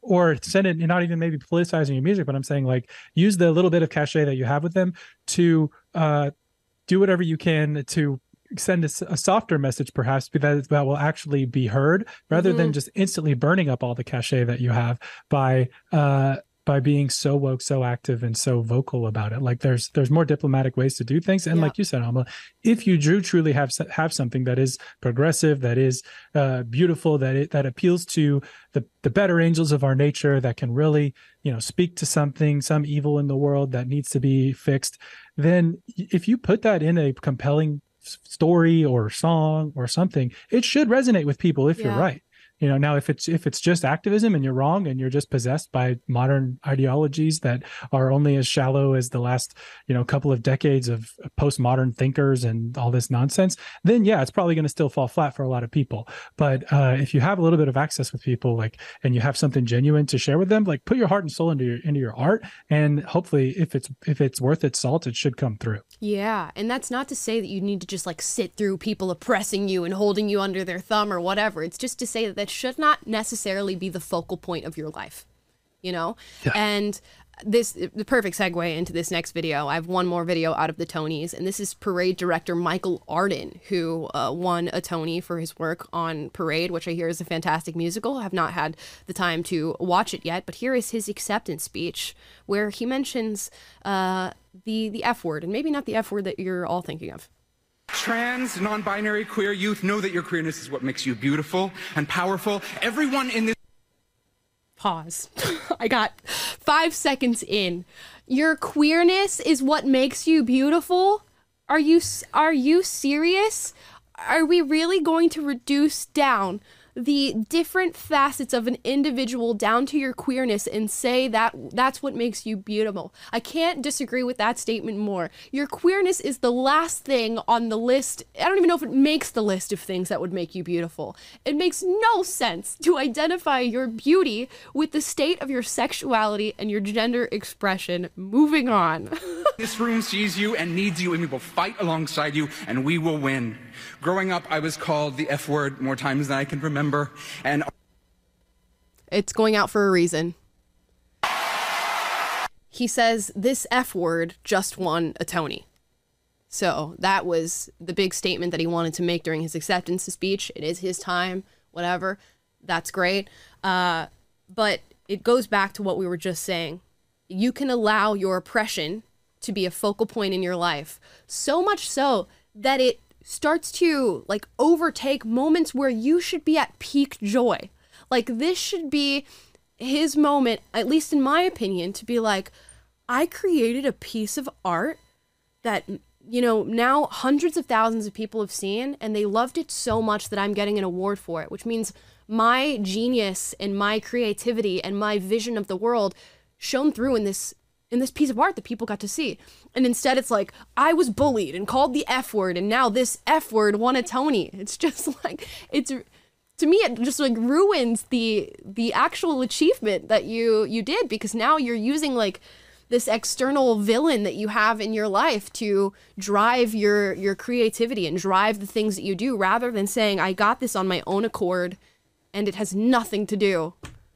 or send it, not even maybe politicizing your music, but I'm saying like use the little bit of cachet that you have with them to uh, do whatever you can to send a, a softer message, perhaps that that will actually be heard, rather mm-hmm. than just instantly burning up all the cachet that you have by uh, by being so woke, so active, and so vocal about it. Like there's there's more diplomatic ways to do things. And yeah. like you said, Alma, if you do truly have have something that is progressive, that is uh, beautiful, that it, that appeals to the the better angels of our nature, that can really, you know, speak to something, some evil in the world that needs to be fixed, then if you put that in a compelling story or song or something, it should resonate with people if yeah. you're right. You know, now if it's if it's just activism and you're wrong and you're just possessed by modern ideologies that are only as shallow as the last, you know, couple of decades of postmodern thinkers and all this nonsense, then yeah, it's probably going to still fall flat for a lot of people. But uh, if you have a little bit of access with people, like, and you have something genuine to share with them, like put your heart and soul into your into your art, and hopefully, if it's if it's worth its salt, it should come through. Yeah, and that's not to say that you need to just like sit through people oppressing you and holding you under their thumb or whatever. It's just to say that that should not necessarily be the focal point of your life, you know? Yeah. And this, the perfect segue into this next video. I have one more video out of the Tonys, and this is Parade director Michael Arden, who uh, won a Tony for his work on Parade, which I hear is a fantastic musical. I have not had the time to watch it yet, but here is his acceptance speech, where he mentions uh, the, the F word, and maybe not the F word that you're all thinking of. Trans, non-binary, queer youth, know that your queerness is what makes you beautiful and powerful. Everyone in this... Pause. I got five seconds in. Your queerness is what makes you beautiful? Are you, are you serious? Are we really going to reduce down the different facets of an individual down to your queerness and say that that's what makes you beautiful? I can't disagree with that statement more. Your queerness is the last thing on the list. I don't even know if it makes the list of things that would make you beautiful. It makes no sense to identify your beauty with the state of your sexuality and your gender expression. Moving on. This room sees you and needs you, and we will fight alongside you, and we will win. Growing up, I was called the F word more times than I can remember, and it's going out for a reason. He says this F word just won a Tony. So that was the big statement that he wanted to make during his acceptance speech. It is his time, whatever. That's great. Uh, but it goes back to what we were just saying. You can allow your oppression to be a focal point in your life, so much so that it starts to like overtake moments where you should be at peak joy. Like this should be his moment, at least in my opinion, to be like, I created a piece of art that, you know, now hundreds of thousands of people have seen, and they loved it so much that I'm getting an award for it, which means my genius and my creativity and my vision of the world shone through in this in this piece of art that people got to see. And instead it's like, I was bullied and called the F word, and now this F word won a Tony. It's just like, it's, to me, it just like ruins the the actual achievement that you you did, because now you're using like this external villain that you have in your life to drive your your creativity and drive the things that you do, rather than saying, I got this on my own accord and it has nothing to do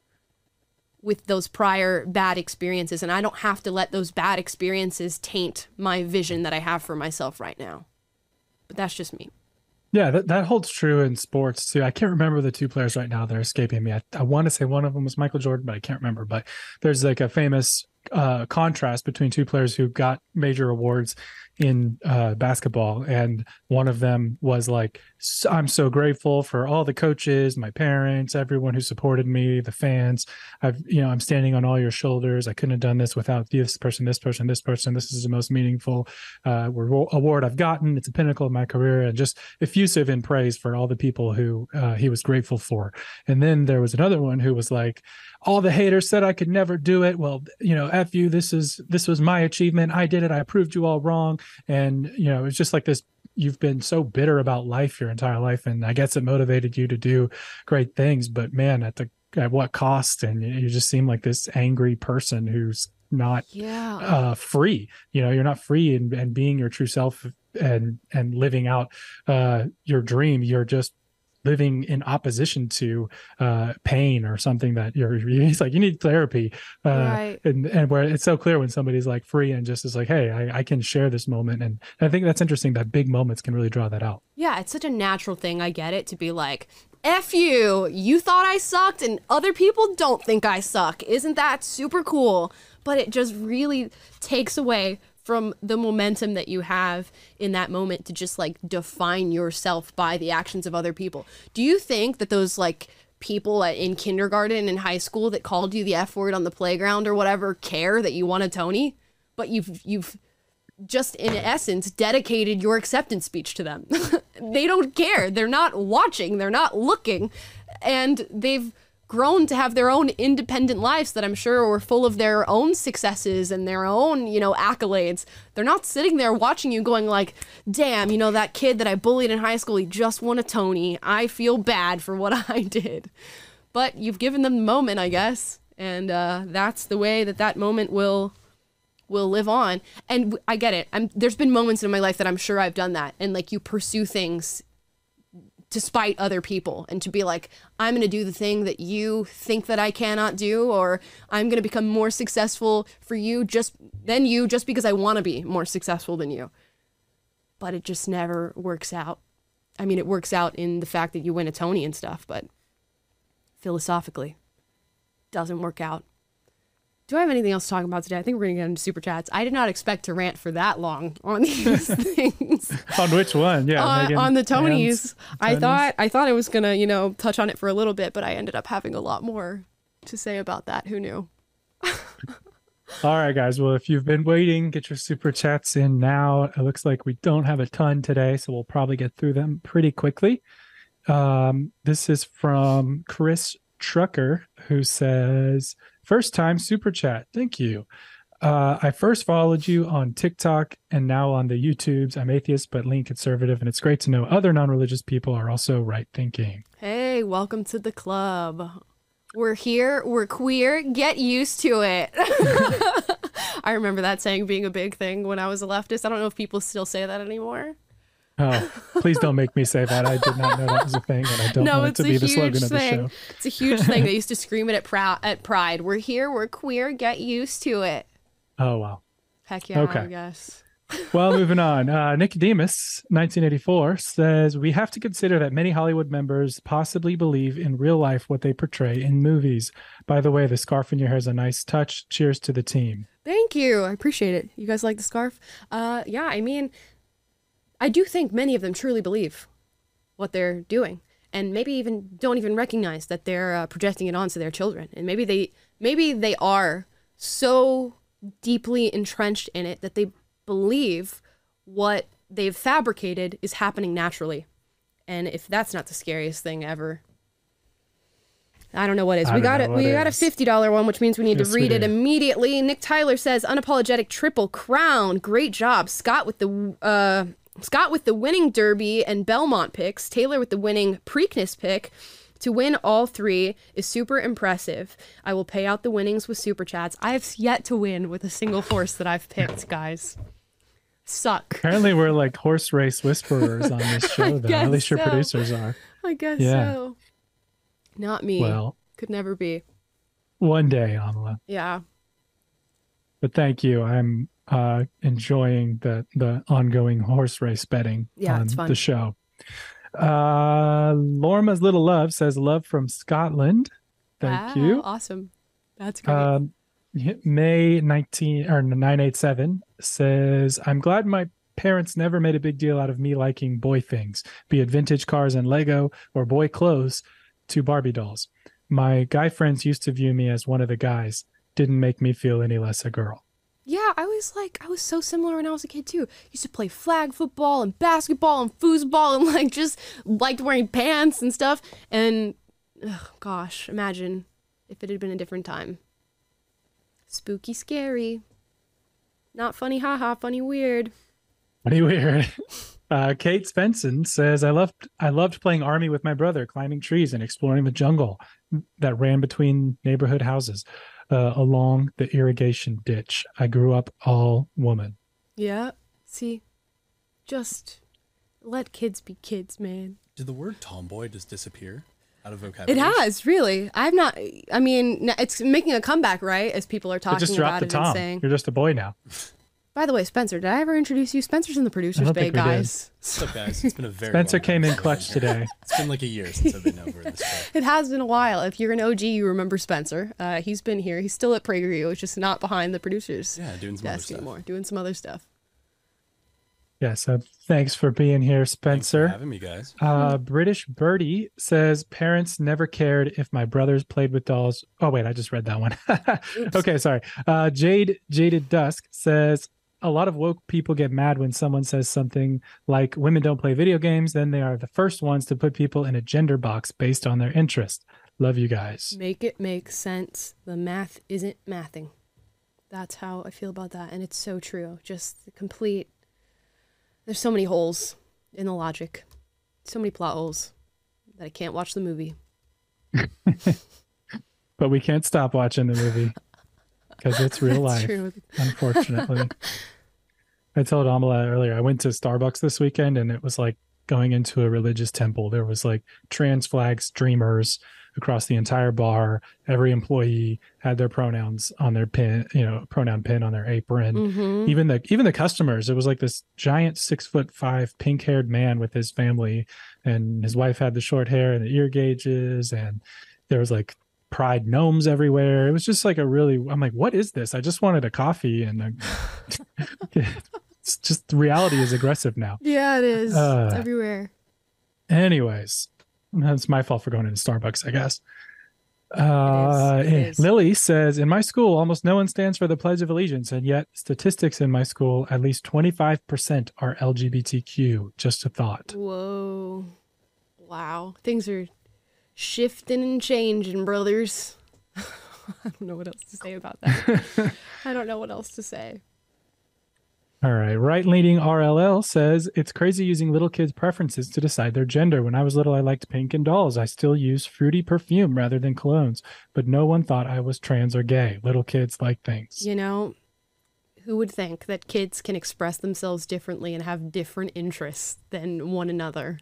with those prior bad experiences, and I don't have to let those bad experiences taint my vision that I have for myself right now. But that's just me. Yeah, that, that holds true in sports too. I can't remember the two players right now. They're escaping me. I, I want to say one of them was Michael Jordan, but I can't remember. But there's like a famous uh, contrast between two players who got major awards in uh, basketball. And one of them was like, I'm so grateful for all the coaches, my parents, everyone who supported me, the fans. I've, you know, I'm standing on all your shoulders. I couldn't have done this without this person, this person, this person. This is the most meaningful uh, award I've gotten. It's a pinnacle of my career, and just effusive in praise for all the people who uh, he was grateful for. And then there was another one who was like, all the haters said I could never do it. Well, you know, F you, this is, this was my achievement. I did it. I proved you all wrong. And, you know, it's just like this, you've been so bitter about life your entire life. And I guess it motivated you to do great things, but man, at the, at what cost? And you just seem like this angry person who's not yeah. uh, free. You know, you're not free and, and being your true self and, and living out uh, your dream. You're just living in opposition to uh, pain or something that you're, he's like, you need therapy. Uh, Right. and, and where it's so clear when somebody's like free and just is like, hey, I, I can share this moment. And I think that's interesting that big moments can really draw that out. Yeah, it's such a natural thing. I get it, to be like, F you, you thought I sucked and other people don't think I suck. Isn't that super cool? But it just really takes away from the momentum that you have in that moment to just like define yourself by the actions of other people. Do you think that those like people at, in kindergarten and high school that called you the F word on the playground or whatever care that you won a Tony? But you've you've just in essence dedicated your acceptance speech to them. They don't care. They're not watching. They're not looking. And they've grown to have their own independent lives that I'm sure were full of their own successes and their own, you know, accolades. They're not sitting there watching you going like, damn, you know, that kid that I bullied in high school, he just won a Tony. I feel bad for what I did. But you've given them the moment, I guess. And uh, that's the way that that moment will will live on. And I get it. I'm, there's been moments in my life that I'm sure I've done that. And like you pursue things despite other people and to be like, I'm going to do the thing that you think that I cannot do, or I'm going to become more successful for you just than you just because I want to be more successful than you. But it just never works out. I mean, it works out in the fact that you win a Tony and stuff, but philosophically doesn't work out. Do I have anything else to talk about today? I think we're going to get into super chats. I did not expect to rant for that long on these things. On which one? Yeah, Uh, Megan on the Tonys. Ann's I Tonys. thought I thought I was gonna, you know, touch on it for a little bit, but I ended up having a lot more to say about that. Who knew? All right, guys. Well, if you've been waiting, get your super chats in now. It looks like we don't have a ton today, so we'll probably get through them pretty quickly. Um, this is from Chris Trucker, who says, first time super chat. Thank you. Uh, I first followed you on TikTok and now on the YouTubes. I'm atheist, but lean conservative, and it's great to know other non-religious people are also right thinking. Hey, welcome to the club. We're here. We're queer. Get used to it. I remember that saying being a big thing when I was a leftist. I don't know if people still say that anymore. Oh, please don't make me say that. I did not know that was a thing, and I don't No, want it it's to a be the huge slogan of the thing. show. It's a huge thing. They used to scream it at, prou- at Pride. We're here. We're queer. Get used to it. Oh, wow. Heck yeah, Okay. I guess. Well, moving on. Uh, Nicodemus, nineteen eighty-four, says, we have to consider that many Hollywood members possibly believe in real life what they portray in movies. By the way, the scarf in your hair is a nice touch. Cheers to the team. Thank you. I appreciate it. You guys like the scarf? Uh, yeah, I mean, I do think many of them truly believe what they're doing, and maybe even don't even recognize that they're uh, projecting it onto their children. And maybe they, maybe they are so deeply entrenched in it that they believe what they've fabricated is happening naturally. And if that's not the scariest thing ever, I don't know what is. I We don't got know it. what We got a is. fifty dollar one, which means we need Yes, to we read it do. immediately. Nick Tyler says, "Unapologetic triple crown. Great job, Scott with the uh, Scott with the winning Derby and Belmont picks. Taylor with the winning Preakness pick. To win all three is super impressive. I will pay out the winnings with super chats. I have yet to win with a single horse that I've picked, guys. Suck. Apparently, we're like horse race whisperers on this show, though. guess At least your so. producers are. I guess Yeah. so. Not me. Well, Could never be. one day, Amala. Yeah. But thank you. I'm uh, enjoying the the ongoing horse race betting Yeah, on it's fun. the show. Uh, Lorma's Little Love says, love from Scotland. Thank Wow, you. Awesome. That's great. Um, May nineteenth or nine eighty-seven says, I'm glad my parents never made a big deal out of me liking boy things, be it vintage cars and Lego or boy clothes to Barbie dolls. My guy friends used to view me as one of the guys. Didn't make me feel any less a girl. Yeah, I was like, I was so similar when I was a kid too. Used to play flag football and basketball and foosball and like just liked wearing pants and stuff. And ugh, gosh, imagine if it had been a different time. Spooky, scary. Not funny, haha, funny, weird. Pretty weird. Uh, Kate Svensson says, I loved I loved playing army with my brother, climbing trees and exploring the jungle that ran between neighborhood houses uh, along the irrigation ditch. I grew up all woman. Yeah, see, just let kids be kids, man. Did the word tomboy just disappear out of It vocabulary? has, really. I've not, I mean, n- it's making a comeback, right? As people are But talking just about drop the it and Tom. saying. You're just a boy now. By the way, Spencer, did I ever introduce you? Spencer's in the I producer's don't bay, think we did. guys. What's up, guys? It's been a very Spencer long came time in since clutch I've been here. today. It's been like a year since I've been over in this show. It has been a while. If you're an O G, you remember Spencer. Uh, he's been here. He's still at PragerU. It's just not behind the producer's Yeah, doing some other desk stuff. anymore. Doing some other stuff. Yeah, so thanks for being here, Thanks for Spencer. having me, guys. Uh, British Birdie says parents never cared if my brothers played with dolls. Oh wait, I just read that one. Okay, sorry. Uh, Jade Jaded Dusk says a lot of woke people get mad when someone says something like women don't play video games. Then they are the first ones to put people in a gender box based on their interest. Love you guys. Make it make sense. The math isn't mathing. That's how I feel about that. And it's so true. Just the complete. There's so many holes in the logic. So many plot holes that I can't watch the movie. But we can't stop watching the movie because it's real That's life. true. Unfortunately. I told Amala earlier, I went to Starbucks this weekend and it was like going into a religious temple. There was like trans flag streamers across the entire bar. Every employee had their pronouns on their pin, you know, pronoun pin on their apron. Mm-hmm. Even the even the customers, it was like this giant six foot five pink haired man with his family, and his wife had the short hair and the ear gauges, and there was like pride gnomes everywhere. It was just like a really, I'm like, what is this? I just wanted a coffee, and a, it's just reality is aggressive now. Yeah, it is. Uh, it's everywhere. Anyways, that's my fault for going into Starbucks, I guess. Uh, It is. It eh, is. Lily says, in my school, almost no one stands for the Pledge of Allegiance, and yet statistics in my school, at least twenty-five percent are L G B T Q. Just a thought. Whoa. Wow. Things are shifting and changing, brothers. I don't know what else to say about that. I don't know what else to say. All right. Right leaning R L L says, it's crazy using little kids' preferences to decide their gender. When I was little, I liked pink and dolls. I still use fruity perfume rather than colognes, but no one thought I was trans or gay. Little kids like things. You know, who would think that kids can express themselves differently and have different interests than one another?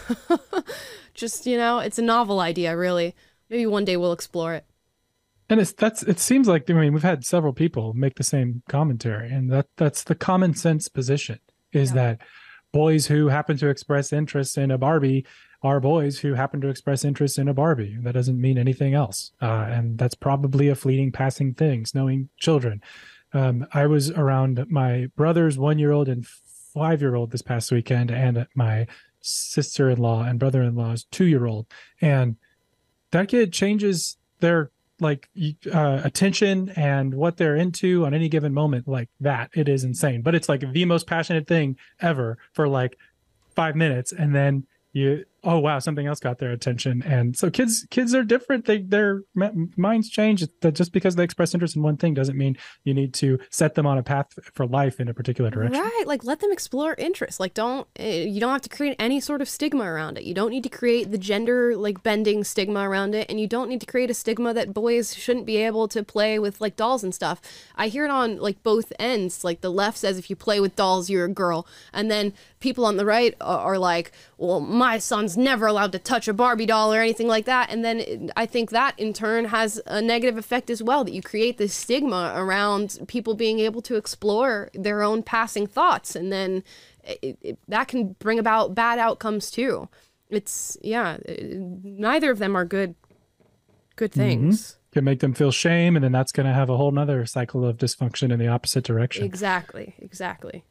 Just, you know, it's a novel idea, really. Maybe one day we'll explore it. And it's that's it seems like, I mean, we've had several people make the same commentary, and that that's the common sense position is Yeah. that boys who happen to express interest in a Barbie are boys who happen to express interest in a Barbie. That doesn't mean anything else. Uh, and that's probably a fleeting passing thing, knowing children. Um, I was around my brother's one-year-old and five-year-old this past weekend, and my sister-in-law and brother-in-law's two-year-old. And that kid changes their like uh, attention and what they're into on any given moment like that. It is insane, but it's like the most passionate thing ever for like five minutes. And then you, oh wow, something else got their attention. And so kids, kids are different. They, their m- minds change. That just because they express interest in one thing doesn't mean you need to set them on a path for life in a particular direction. Right, like let them explore interests. Like don't uh, you don't have to create any sort of stigma around it. You don't need to create the gender like bending stigma around it, and you don't need to create a stigma that boys shouldn't be able to play with like dolls and stuff. I hear it on like both ends. Like the left says if you play with dolls you're a girl, and then people on the right are, are like, well, my son's never allowed to touch a Barbie doll or anything like that. And then it, I think that in turn has a negative effect as well, that you create this stigma around people being able to explore their own passing thoughts. And then it, it, that can bring about bad outcomes too. It's, yeah, it- neither of them are good, good things. Can make them feel shame. And then that's going to have a whole nother cycle of dysfunction in the opposite direction. Exactly, exactly.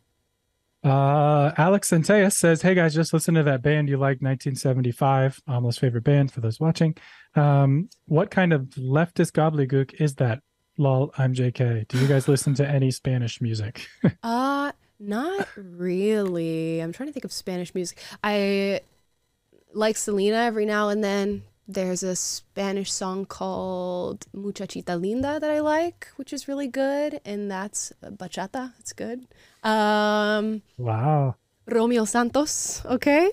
Uh, Alex Centeas says, hey guys, just listen to that band you like, nineteen seventy-five, Amla's favorite band for those watching. Um, what kind of leftist gobbledygook is that? Lol, I'm J K. Do you guys listen to any Spanish music? Uh, not really. I'm trying to think of Spanish music. I like Selena every now and then. There's a Spanish song called Muchachita Linda that I like, which is really good, and that's bachata. It's good. Um, Wow. Romeo Santos, okay?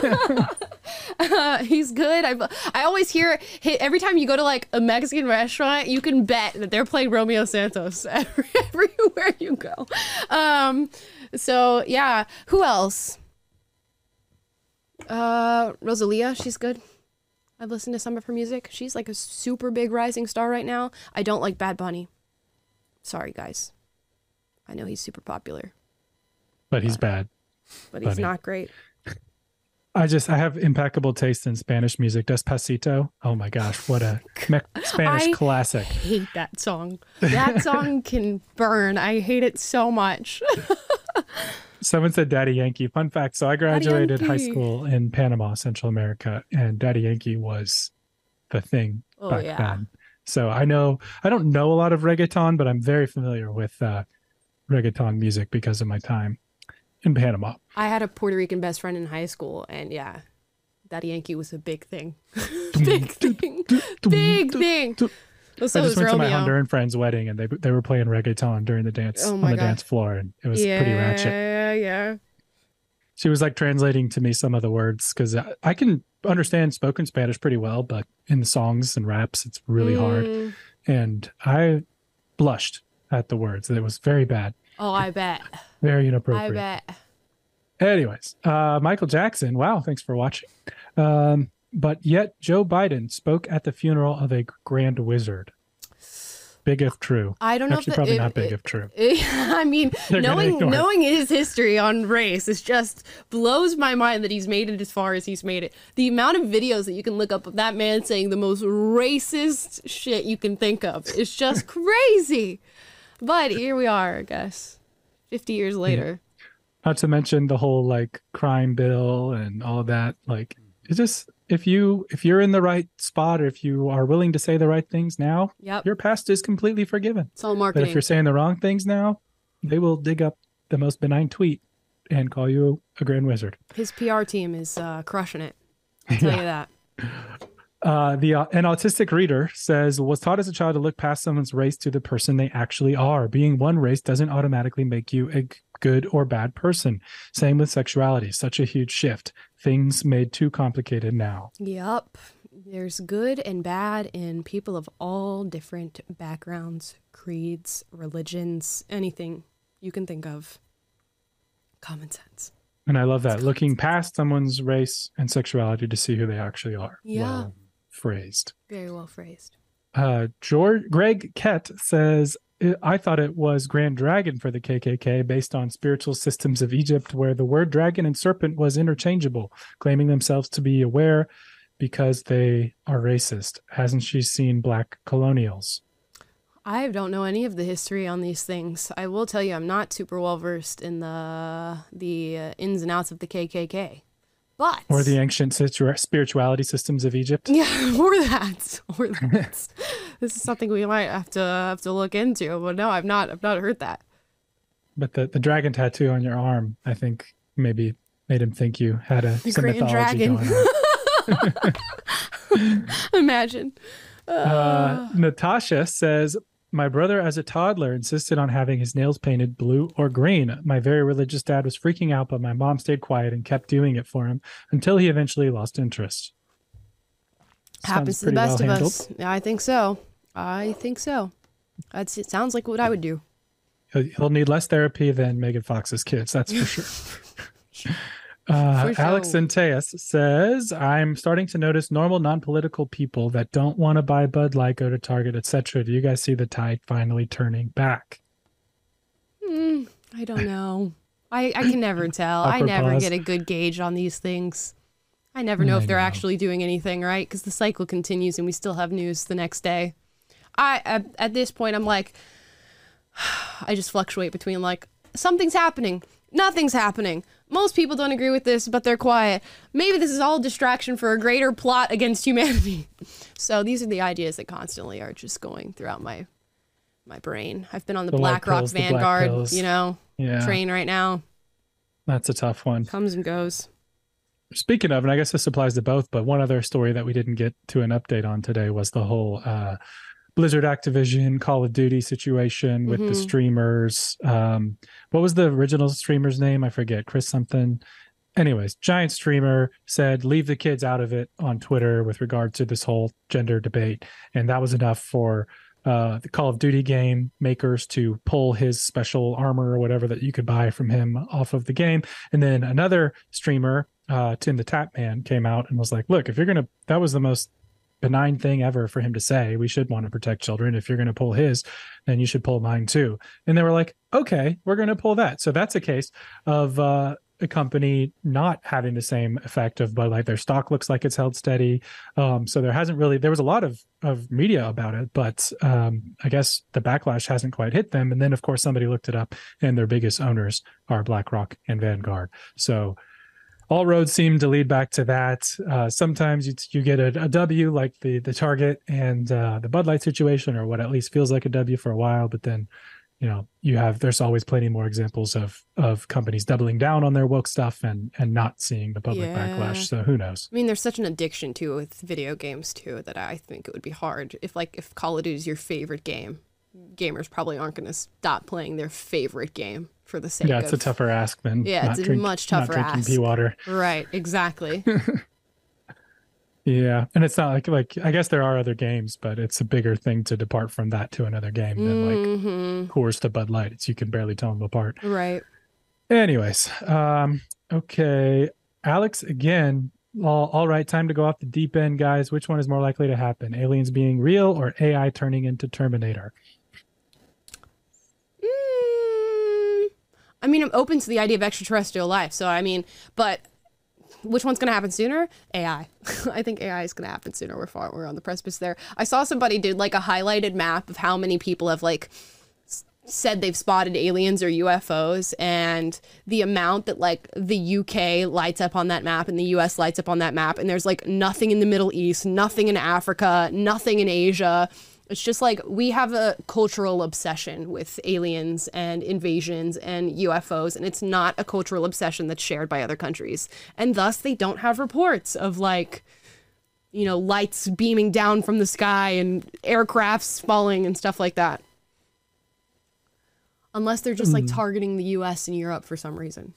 uh, he's good. I I always hear he, every time you go to like a Mexican restaurant, you can bet that they're playing Romeo Santos every, everywhere you go. Um, so yeah, who else? Uh, Rosalia, she's good. I've listened to some of her music. She's like a super big rising star right now. I don't like Bad Bunny. Sorry, guys. I know he's super popular, But he's bad. but he's Bunny. not great. I just I have impeccable taste in Spanish music. Despacito. Oh my gosh, what a me- Spanish I classic. hate that song. That song can burn. I hate it so much. Someone said Daddy Yankee. Fun fact. So I graduated high Yankee. school in Panama, Central America, and Daddy Yankee was the thing Oh, back yeah. then. So I know, I don't know a lot of reggaeton, but I'm very familiar with uh, reggaeton music because of my time in Panama. I had a Puerto Rican best friend in high school, and yeah, Daddy Yankee was a big thing. big thing. Big thing. Well, so I was just went to my Romeo. Honduran friend's wedding, and they they were playing reggaeton during the dance Oh on my the God. dance floor, and it was yeah, pretty ratchet. Yeah, yeah. She was like translating to me some of the words because I, I can understand spoken Spanish pretty well, but in the songs and raps, it's really hard. Mm. And I blushed at the words. It was very bad, Oh, I bet. very I inappropriate. bet. Anyways, uh, Michael Jackson. Wow, thanks for watching. Um, but yet, Joe Biden spoke at the funeral of a grand wizard. Big if true. I don't know Actually, if the, probably if, not big if, if true. I mean, They're gonna knowing ignore it. knowing his history on race is just blows my mind that he's made it as far as he's made it. The amount of videos that you can look up of that man saying the most racist shit you can think of is just crazy. But here we are, I guess, fifty years later. Not to mention the whole like crime bill and all of that. Like, it's just if you if you're in the right spot, or if you are willing to say the right things now, Yep. your past is completely forgiven. It's all But marketing. if you're saying the wrong things now, they will dig up the most benign tweet and call you a grand wizard. His P R team is uh, crushing it. I'll tell you that. Uh, the uh, an autistic reader says was taught as a child to look past someone's race to the person they actually are. Being one race doesn't automatically make you a g- good or bad person. Same with sexuality. Such a huge shift. Things made too complicated now. Yup. There's good and bad in people of all different backgrounds, creeds, religions, anything you can think of. Common sense. And I love that, looking past someone's race and sexuality to see who they actually are. Yeah. Well phrased. Very well phrased. Uh, George Greg Kett says, I thought it was Grand Dragon for the K K K based on spiritual systems of Egypt, where the word dragon and serpent was interchangeable, claiming themselves to be aware because they are racist. Hasn't she seen Black Colonials? I don't know any of the history on these things. I will tell you, I'm not super well versed in the the uh, ins and outs of the K K K. But Or the ancient situ- spirituality systems of Egypt? yeah, or that, or that. This is something we might have to have to look into. But no, I've not. I've not heard that. But the, the dragon tattoo on your arm, I think, maybe made him think you had a The some Grand mythology Dragon. going on. Imagine. Uh, Natasha says, my brother as a toddler insisted on having his nails painted blue or green. My very religious dad was freaking out, but my mom stayed quiet and kept doing it for him until he eventually lost interest. Happens Sounds to the pretty best well of handled. us. Yeah, I think so. I think so. That's it. Sounds like what I would do. He'll, he'll need less therapy than Megan Fox's kids, that's for sure. Uh, For Alex sure. Centeus says, I'm starting to notice normal non-political people that don't want to buy Bud Light, go to Target, et cetera. Do you guys see the tide finally turning back? Mm, I don't know. I, I can never tell. I Awkward never pause. get a good gauge on these things. I never know I if they're know. actually doing anything, right? Because the cycle continues and we still have news the next day. I at, at this point, I'm like, I just fluctuate between like, something's happening, nothing's happening. Most people don't agree with this, but they're quiet. Maybe this is all distraction for a greater plot against humanity. So these are the ideas that constantly are just going throughout my my brain. I've been on the, The white BlackRock pills, the black Vanguard, pills. you know, Yeah, train right now. that's a tough one. Comes and goes. Speaking of, and I guess this applies to both, but one other story that we didn't get to an update on today was the whole uh, Blizzard Activision Call of Duty situation with the Mhm. streamers. Um, what was the original streamer's name? I forget. Chris something. Anyways, giant streamer said, leave the kids out of it on Twitter with regard to this whole gender debate. And that was enough for uh, the Call of Duty game makers to pull his special armor or whatever that you could buy from him off of the game. And then another streamer, uh, Tim the Tap Man, came out and was like, look, if you're going to, that was the most benign thing ever for him to say. We should want to protect children. If you're going to pull his, then you should pull mine too. And they were like, okay, we're going to pull that. So that's a case of uh, a company not having the same effect of Bud Light. Their stock looks like it's held steady. Um, so there hasn't really, there was a lot of, of media about it, but um, I guess the backlash hasn't quite hit them. And then of course somebody looked it up and their biggest owners are BlackRock and Vanguard. So all roads seem to lead back to that. Uh, sometimes you, you get a, a W like the the Target and uh, the Bud Light situation, or what at least feels like a W for a while. But then, you know, you have there's always plenty more examples of of companies doubling down on their woke stuff and and not seeing the public Yeah. backlash. So who knows? I mean, there's such an addiction too with video games too that I think it would be hard if like if Call of Duty is your favorite game, gamers probably aren't going to stop playing their favorite game for the sake Yeah, of it's a tougher ask than Yeah, not it's a drink- much not tougher drinking ask. pea water. Right, exactly. Yeah, and it's not like like I guess there are other games, but it's a bigger thing to depart from that to another game than like Coors to Bud Light. It's you can barely tell them apart. Right. Anyways, um, okay, Alex again. All, all right, time to go off the deep end, guys. Which one is more likely to happen? Aliens being real or A I turning into Terminator? Mm, I mean, I'm open to the idea of extraterrestrial life. So, I mean, but which one's going to happen sooner? A I. I think A I is going to happen sooner. We're far, we're on the precipice there. I saw somebody did like a highlighted map of how many people have like s- said they've spotted aliens or U F Os, and the amount that like the U K lights up on that map and the U S lights up on that map, and there's like nothing in the Middle East, nothing in Africa, nothing in Asia. It's just like we have a cultural obsession with aliens and invasions and U F Os, and it's not a cultural obsession that's shared by other countries. And thus, they don't have reports of like, you know, lights beaming down from the sky and aircrafts falling and stuff like that. Unless they're just like targeting the U S and Europe for some reason.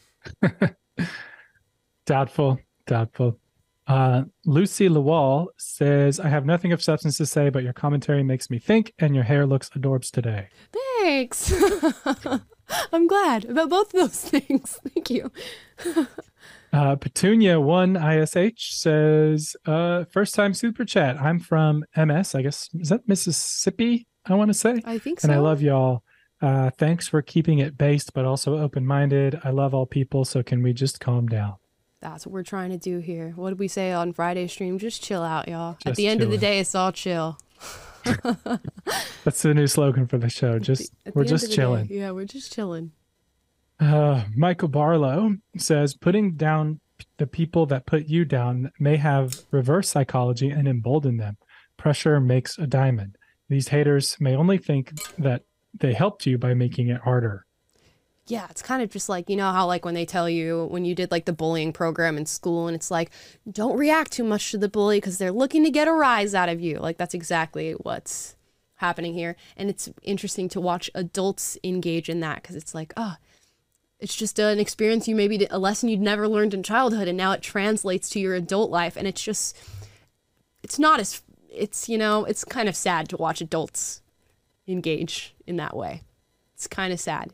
Doubtful, doubtful. Uh, Lucy Lawal says, I have nothing of substance to say, but your commentary makes me think, and your hair looks adorbs today. Thanks. I'm glad about both of those things. Thank you. Uh, Petunia one I S H says, uh, first time super chat. I'm from M S, I guess. Is that Mississippi? I want to say. I think so. And I love y'all. Uh, thanks for keeping it based, but also open-minded. I love all people, so can we just calm down? That's what we're trying to do here. What did we say on Friday's stream? Just chill out, y'all. At Just the end of the chillin'. day, it's all chill. That's the new slogan for the show. Just At the we're end just of the chilling. day, yeah, we're just chilling. Uh, Michael Barlow says, putting down the people that put you down may have reverse psychology and embolden them. Pressure makes a diamond. These haters may only think that they helped you by making it harder. Yeah, it's kind of just like, you know how like when they tell you when you did like the bullying program in school and it's like, don't react too much to the bully because they're looking to get a rise out of you. Like that's exactly what's happening here. And it's interesting to watch adults engage in that because it's like, oh, it's just an experience you maybe, a lesson you'd never learned in childhood. And now it translates to your adult life. And it's just, it's not as, it's, you know, it's kind of sad to watch adults engage in that way. It's kind of sad.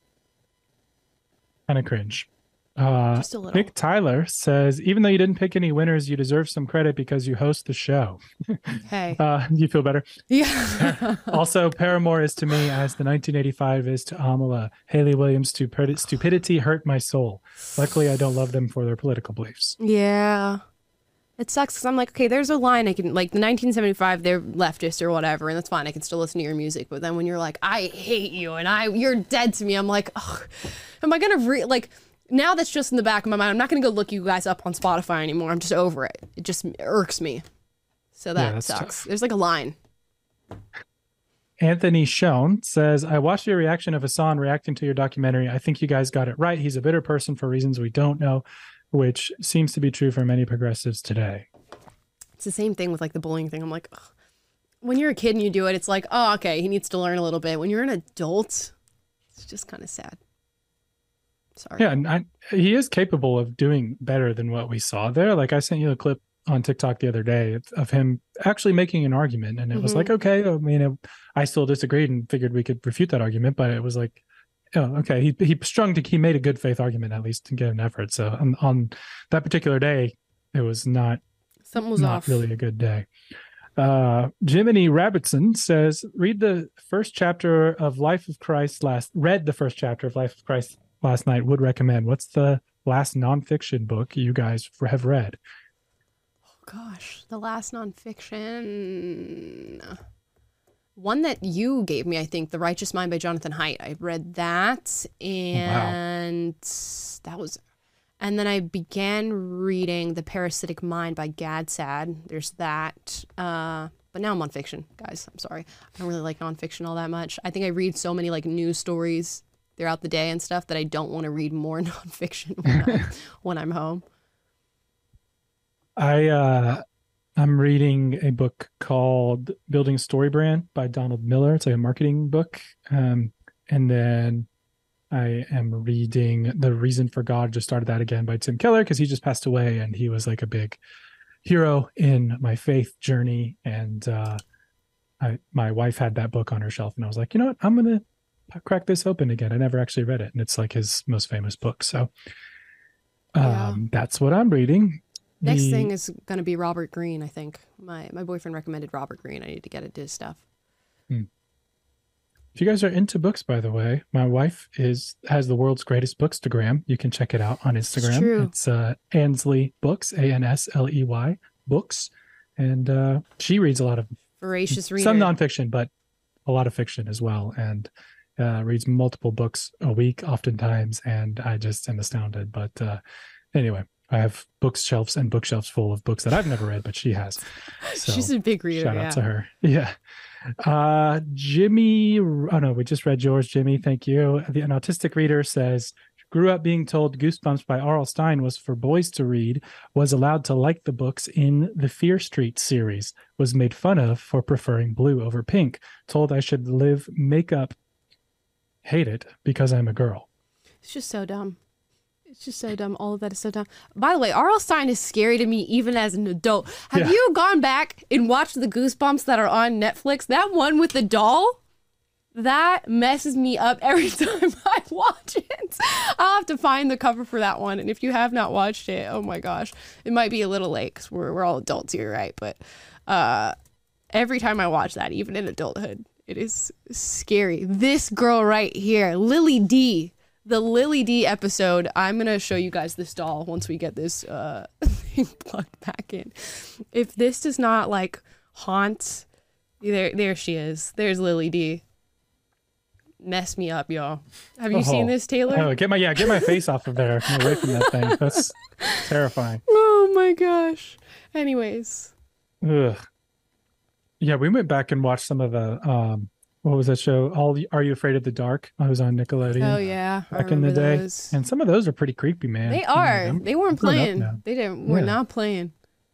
Kind of cringe. Uh, Just a little. Nick Tyler says, even though you didn't pick any winners, you deserve some credit because you host the show. Hey. Uh, you feel better? Yeah. Also, Paramore is to me as the nineteen eighty-five is to Amala. Haley Williams' stupid- stupidity hurt my soul. Luckily, I don't love them for their political beliefs. Yeah. It sucks because I'm like, okay, there's a line I can, like the nineteen seventy-five, they're leftist or whatever, and that's fine. I can still listen to your music. But then when you're like, I hate you and I, you're dead to me, I'm like, ugh, am I going to, re- like, now that's just in the back of my mind. I'm not going to go look you guys up on Spotify anymore. I'm just over it. It just irks me. So that Yeah, that's sucks. tough. There's like a line. Anthony Schoen says, I watched your reaction of Hassan reacting to your documentary. I think you guys got it right. He's a bitter person for reasons we don't know, which seems to be true for many progressives today. It's the same thing with like the bullying thing. I'm like, ugh. When you're a kid and you do it, it's like, oh, okay, he needs to learn a little bit. When you're an adult, it's just kind of sad. Sorry. Yeah, and I, he is capable of doing better than what we saw there. Like I sent you a clip on TikTok the other day of, of him actually making an argument, and it was Mhm. like, okay, I mean, it, I still disagreed and figured we could refute that argument, but it was like, oh, okay, he he strung to he made a good faith argument at least to get an effort. So on, on that particular day, it was not Something was not off. really a good day. Uh, Jiminy Rabbitson says, read the first chapter of Life of Christ last, read the first chapter of Life of Christ last night, would recommend. What's the last nonfiction book you guys have read? Gosh, the last nonfiction. One that you gave me, I think, The Righteous Mind by Jonathan Haidt. I read that, and that was, and then I began reading The Parasitic Mind by Gad Sad. There's that. Uh, but now I'm on fiction, guys. I'm sorry. I don't really like nonfiction all that much. I think I read so many like news stories throughout the day and stuff that I don't want to read more nonfiction when I'm, when I'm home. I uh I'm reading a book called Building a Story Brand by Donald Miller. It's like a marketing book. Um, and then I am reading The Reason for God. Just started that again by Tim Keller because he just passed away, and he was like a big hero in my faith journey. And uh, I my wife had that book on her shelf, and I was like, you know what, I'm gonna crack this open again. I never actually read it, and it's like his most famous book. So um, Yeah. that's what I'm reading. Next The- thing is going to be Robert Greene, I think. My my boyfriend recommended Robert Greene. I need to get into his stuff. If you guys are into books, by the way, my wife is has the world's greatest bookstagram. You can check it out on Instagram. true. It's uh, Ansley Books, A N S L E Y Books, and uh, she reads a lot of Voracious reader. some nonfiction, but a lot of fiction as well, and uh, reads multiple books a week, oftentimes. And I just am astounded. But uh, anyway, I have bookshelves and bookshelves full of books that I've never read, but she has. So She's a big reader. shout yeah. out to her. Yeah. Uh, Jimmy, oh no, we just read yours, Jimmy. Thank you. The An Autistic Reader says, grew up being told Goosebumps by R L. Stine was for boys to read, was allowed to like the books in the Fear Street series, was made fun of for preferring blue over pink, told I should live makeup, hate it because I'm a girl. It's just so dumb. It's just so dumb. All of that is so dumb. By the way, R L. Stine is scary to me even as an adult. Have Yeah. you gone back and watched the Goosebumps that are on Netflix? That one with the doll? That messes me up every time I watch it. I'll have to find the cover for that one. And if you have not watched it, oh my gosh, it might be a little late because we're, we're all adults here, right? But uh, every time I watch that, even in adulthood, it is scary. This girl right here, Lily D. The Lily D episode, I'm going to show you guys this doll once we get this uh, thing plugged back in. If this does not, like, haunt, there there she is. There's Lily D. Mess me up, y'all. Have you Oh. seen this, Taylor? Oh, get my yeah, get my face off of there, away from that thing. That's terrifying. Oh, my gosh. Anyways. Ugh. Yeah, we went back and watched some of the um, what was that show? All the, Are You Afraid of the Dark? I was on Nickelodeon. Oh, yeah. I back in the remember day, those. and some of those are pretty creepy, man. They Some of are. them. They weren't I'm grown up playing. now. They didn't. We're Yeah. not playing.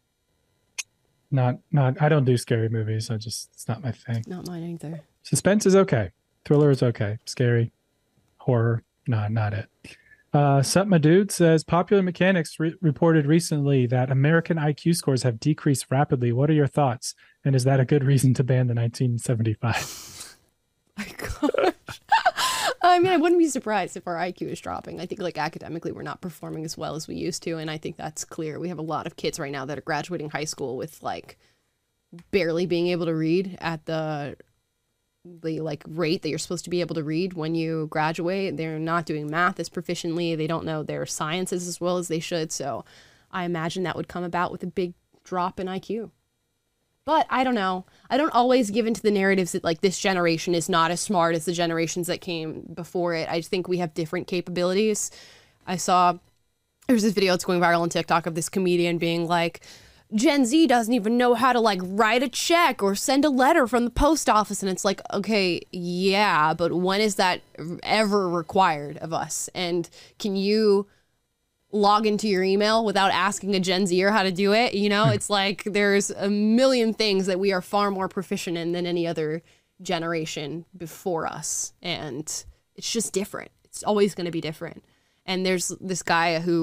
Not, not. I don't do scary movies. I just, it's not my thing. Not mine either. Suspense is okay. Thriller is okay. Scary, horror, not, not it. Uh, Sup My Dude says Popular Mechanics re- reported recently that American I Q scores have decreased rapidly. What are your thoughts? And is that a good reason to ban the nineteen seventy-five? My gosh. I mean, I wouldn't be surprised if our I Q is dropping. I think, like, academically, we're not performing as well as we used to, and I think that's clear. We have a lot of kids right now that are graduating high school with, like, barely being able to read at the the like rate that you're supposed to be able to read when you graduate. They're not doing math as proficiently. They don't know their sciences as well as they should. So I imagine that would come about with a big drop in I Q. But I don't know. I don't always give into the narratives that, like, this generation is not as smart as the generations that came before it. I think we have different capabilities. I saw there's this video that's going viral on TikTok of this comedian being like, Gen Z doesn't even know how to, like, write a check or send a letter from the post office. And it's like, okay, yeah, but when is that ever required of us? And can you log into your email without asking a Gen Zer how to do it? You know, it's like there's a million things that we are far more proficient in than any other generation before us. And it's just different. It's always going to be different. And there's this guy who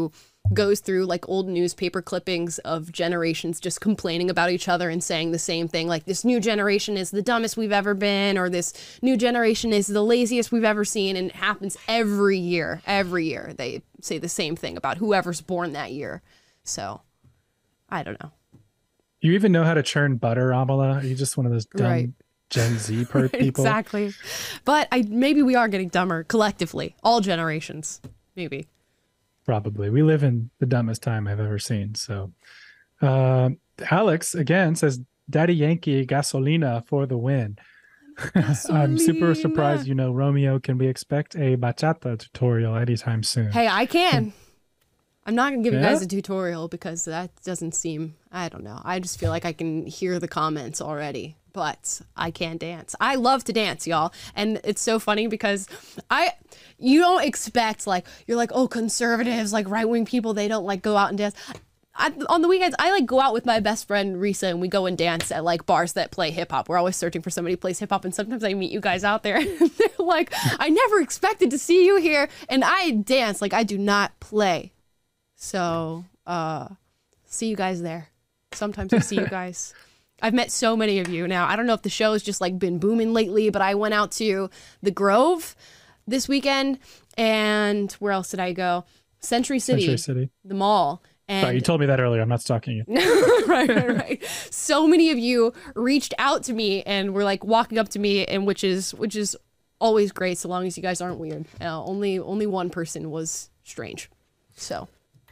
goes through like old newspaper clippings of generations just complaining about each other and saying the same thing, like this new generation is the dumbest we've ever been, or this new generation is the laziest we've ever seen. And it happens every year. Every year they say the same thing about whoever's born that year. So I don't know. You even know how to churn butter, Amala? Are you just one of those dumb Right. Gen Z per people? Exactly. But I maybe we are getting dumber collectively, all generations, maybe. Probably. We live in the dumbest time I've ever seen. So, uh, Alex again says, "Daddy Yankee Gasolina for the win." I'm super surprised. You know, Romeo, can we expect a bachata tutorial anytime soon? Hey, I can. I'm not going to give you Yeah? guys a tutorial because that doesn't seem, I don't know. I just feel like I can hear the comments already, but I can dance. I love to dance, y'all. And it's so funny because I, you don't expect like, you're like, oh, conservatives, like right-wing people, they don't like go out and dance. I, on the weekends, I like go out with my best friend Risa and we go and dance at like bars that play hip hop. We're always searching for somebody who plays hip hop, and sometimes I meet you guys out there. And they're like, I never expected to see you here, and I dance like I do not play. So, uh, see you guys there. Sometimes I see you guys. I've met so many of you now. I don't know if the show has just like been booming lately, but I went out to the Grove this weekend, and where else did I go? Century City, Century City. the mall. And Sorry, you told me that earlier. I'm not stalking you. right, right, right. So many of you reached out to me and were like walking up to me, and which is which is always great, so long as you guys aren't weird. Uh, only only one person was strange, so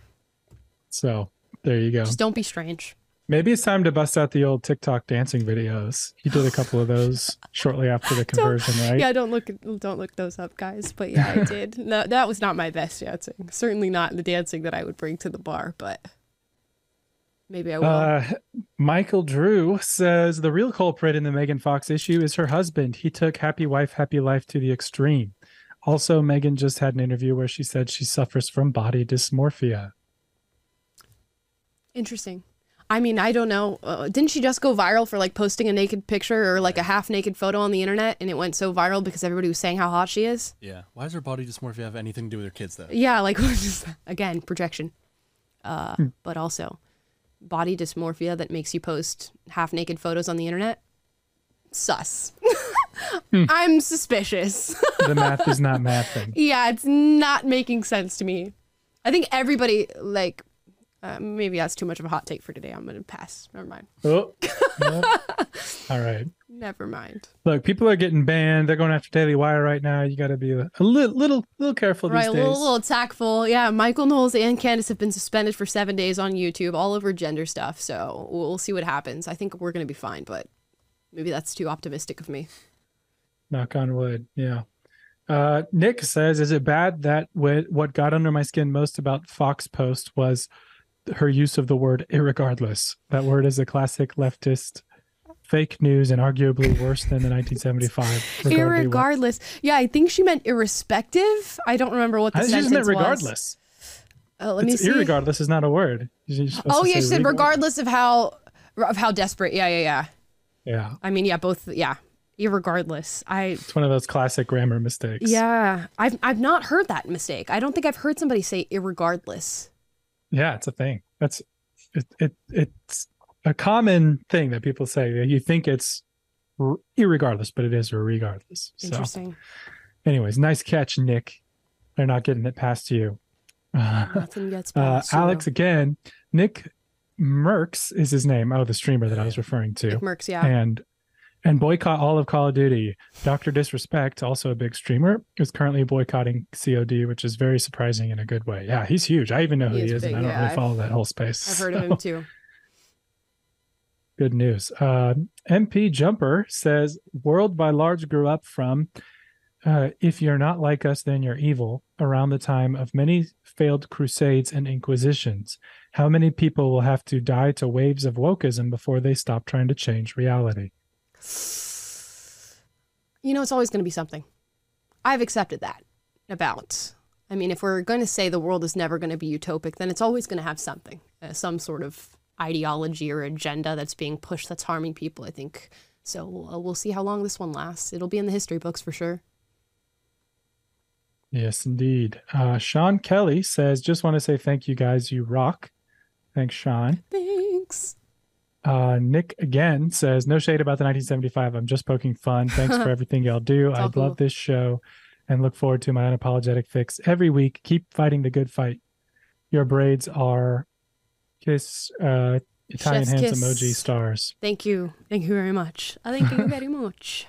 So there you go. just don't be strange. Maybe it's time to bust out the old TikTok dancing videos. You did a couple of those shortly after the conversion, right? Yeah, don't look don't look those up, guys. But yeah, I did. No, that was not my best dancing. Certainly not the dancing that I would bring to the bar, but maybe I will. Uh, Michael Drew says the real culprit in the Megan Fox issue is her husband. He took happy wife, happy life to the extreme. Also, Megan just had an interview where she said she suffers from body dysmorphia. Interesting. I mean, I don't know. Uh, didn't she just go viral for like posting a naked picture or like a half naked photo on the internet, and it went so viral because everybody was saying how hot she is? Yeah. Why does her body dysmorphia have anything to do with her kids, though? Yeah, like just, again, projection. Uh, but also body dysmorphia that makes you post half naked photos on the internet. Sus. I'm suspicious. The math is not mathing. Yeah, it's not making sense to me. I think everybody like. Uh, maybe that's too much of a hot take for today. I'm going to pass. Never mind. Oh, no. All right. Never mind. Look, people are getting banned. They're going after Daily Wire right now. You got to be a, a little, little, little careful Right, these a days. little, little tactful. Yeah, Michael Knowles and Candace have been suspended for seven days on YouTube, all over gender stuff. So we'll see what happens. I think we're going to be fine, but maybe that's too optimistic of me. Knock on wood. Yeah. Uh, Nick says, is it bad that wh- what got under my skin most about Fox post was her use of the word irregardless? That word is a classic leftist fake news and arguably worse than the nineteen seventy-five. regardless what- Irregardless. Yeah, I think she meant irrespective. I don't remember what the I think she sentence just meant was. regardless. Uh, let me It's see. irregardless is not a word. You're supposed Oh to yeah, she say said regardless. regardless of how of how desperate. Yeah, yeah, yeah. Yeah. I mean, yeah, both. Yeah, irregardless. I It's one of those classic grammar mistakes. yeah. I've I've not heard that mistake. I don't think I've heard somebody say irregardless. Yeah, it's a thing. That's it, it it's a common thing that people say. You think it's r- irregardless, but it is regardless. So Interesting. anyways, nice catch, Nick. They're not getting it past you. Uh, Nothing gets uh, past you. Alex again. Nick Merckx is his name. Oh, the streamer that I was referring to. Nick Merckx, yeah. And and boycott all of Call of Duty. Doctor Disrespect, also a big streamer, is currently boycotting C O D, which is very surprising in a good way. Yeah, he's huge. I even know who He he is is, big, and I don't yeah. really follow that whole space. I've heard of So, him too. Good news. Uh, M P Jumper says, world by large grew up from, uh, if you're not like us, then you're evil, around the time of many failed crusades and inquisitions. How many people will have to die to waves of wokeism before they stop trying to change reality? You know, it's always going to be something. I've accepted that about. I mean, if we're going to say the world is never going to be utopic, then it's always going to have something, uh, some sort of ideology or agenda that's being pushed that's harming people, I think. So uh, we'll see how long this one lasts. It'll be in the history books for sure. Yes, indeed. Uh, Sean Kelly says, just want to say thank you guys. You rock. Thanks, Sean. Thanks. Uh, Nick again says, no shade about the nineteen seventy-five. I'm just poking fun. Thanks for everything y'all do. I all cool. love this show and look forward to my unapologetic fix every week. Keep fighting the good fight. Your braids are kiss uh, Italian Chef's hands kiss. emoji stars. Thank you. Thank you very much. I thank you very much.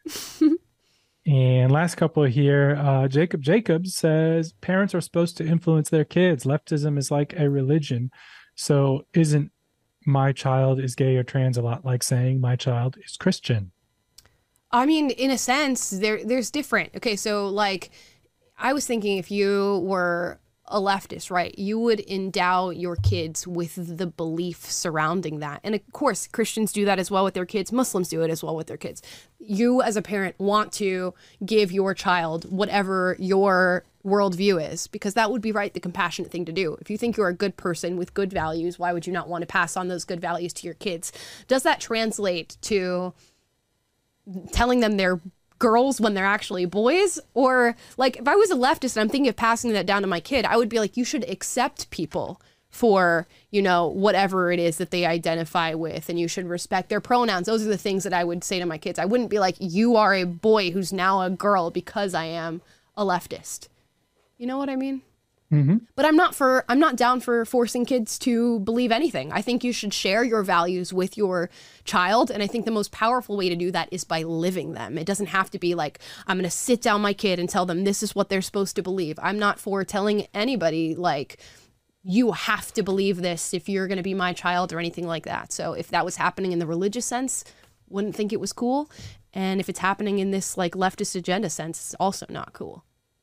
And last couple here, uh, Jacob Jacobs says parents are supposed to influence their kids. Leftism is like a religion. So isn't my child is gay or trans a lot like saying my child is Christian? I mean, in a sense, there there's different. Okay, so like I was thinking if you were a leftist, right, you would endow your kids with the belief surrounding that. And of course, Christians do that as well with their kids. Muslims do it as well with their kids. You as a parent want to give your child whatever your worldview is, because that would be right, the compassionate thing to do. If you think you're a good person with good values, why would you not want to pass on those good values to your kids? Does that translate to telling them they're girls when they're actually boys? Or like if I was a leftist and I'm thinking of passing that down to my kid, I would be like, you should accept people for, you know, whatever it is that they identify with, and you should respect their pronouns. Those are the things that I would say to my kids. I wouldn't be like, you are a boy who's now a girl because I am a leftist. You know what I mean? Mm-hmm. But I'm not for I'm not down for forcing kids to believe anything. I think you should share your values with your child, and I think the most powerful way to do that is by living them. It doesn't have to be like I'm going to sit down my kid and tell them this is what they're supposed to believe. I'm not for telling anybody like you have to believe this if you're going to be my child or anything like that. So if that was happening in the religious sense, wouldn't think it was cool. And if it's happening in this like leftist agenda sense, it's also not cool.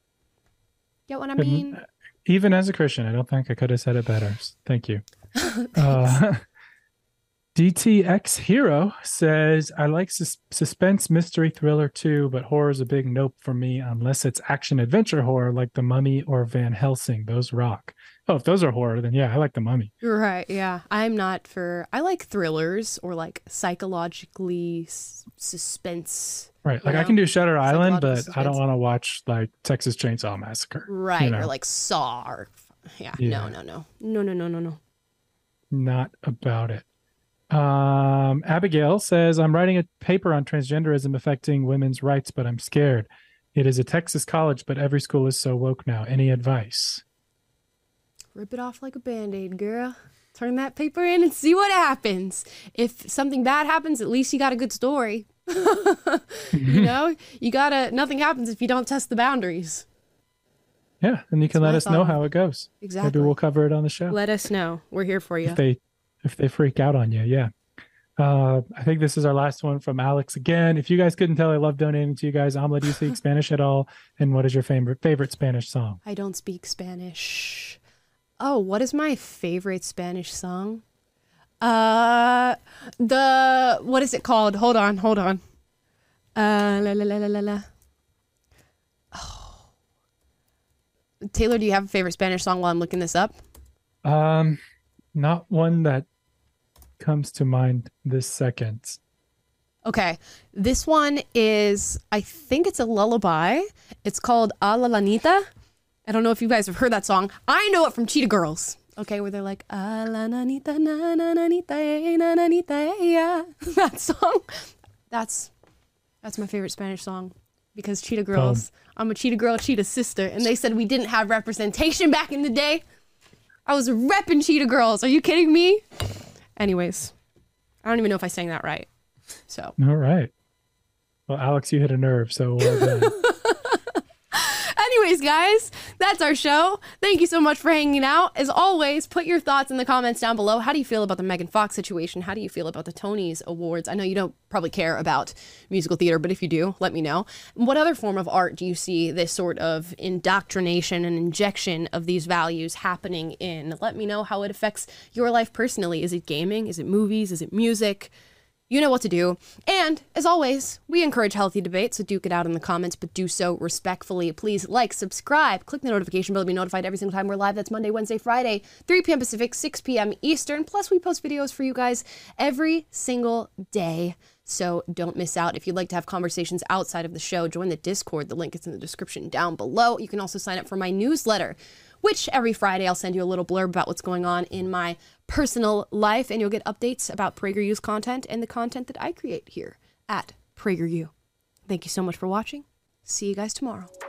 Get what I mean? Even as a Christian, I don't think I could have said it better. Thank you. uh, D T X Hero says, I like sus- suspense, mystery, thriller too, but horror is a big nope for me unless it's action adventure horror like The Mummy or Van Helsing. Those rock. Oh, if those are horror, then yeah, I like The Mummy. Right, yeah. I'm not for... I like thrillers or like psychologically s- suspense. Right. Like you I know? can do Shutter Island, but Psychological I don't suspense. want to watch like Texas Chainsaw Massacre. Right, you know? or like Saw. Or, yeah, Yeah. no, no, no. No, no, no, no, no. Not about it. Um, Abigail says, I'm writing a paper on transgenderism affecting women's rights, but I'm scared. It is a Texas college, but every school is so woke now. Any advice? Rip it off like a Band-Aid, girl. Turn that paper in and see what happens. If something bad happens, at least you got a good story. You know, you gotta, nothing happens if you don't test the boundaries. Yeah, and you can That's let my us know thought. how it goes. Exactly. Maybe we'll cover it on the show. Let us know. We're here for you. if they if they freak out on you. Yeah. Uh, I think this is our last one from Alex again. If you guys couldn't tell, I love donating to you guys. Amla, do you speak Spanish at all? And what is your favorite favorite Spanish song? I don't speak Spanish. Oh, what is my favorite Spanish song? Uh, the, what is it called? Hold on, hold on. Uh, la la la la la la. Oh. Taylor, do you have a favorite Spanish song while I'm looking this up? Um, not one that comes to mind this second. Okay, this one is, I think it's a lullaby. It's called A La Lanita. I don't know if you guys have heard that song. I know it from Cheetah Girls. Okay, where they're like, A la nanita, na na nanita, eh, na nanita, eh, yeah. That song. That's that's my favorite Spanish song. Because Cheetah Girls, I'm a Cheetah Girl, Cheetah sister. And they said we didn't have representation back in the day. I was repping Cheetah Girls. Are you kidding me? Anyways, I don't even know if I sang that right. So. All right. Well, Alex, you hit a nerve, so well done. Anyways, guys, that's our show. Thank you so much for hanging out. As always, put your thoughts in the comments down below. How do you feel about the Megan Fox situation? How do you feel about the Tonys Awards? I know you don't probably care about musical theater, but if you do, let me know. What other form of art do you see this sort of indoctrination and injection of these values happening in? Let me know how it affects your life personally. Is it gaming? Is it movies? Is it music? You know what to do. And as always, we encourage healthy debate, so duke it out in the comments, but do so respectfully. Please like, subscribe, click the notification bell to be notified every single time we're live. That's Monday, Wednesday, Friday, three p.m. Pacific, six p.m. Eastern. Plus, we post videos for you guys every single day. So don't miss out. If you'd like to have conversations outside of the show, join the Discord. The link is in the description down below. You can also sign up for my newsletter, which every Friday I'll send you a little blurb about what's going on in my personal life, and you'll get updates about PragerU's content and the content that I create here at PragerU. Thank you so much for watching. See you guys tomorrow.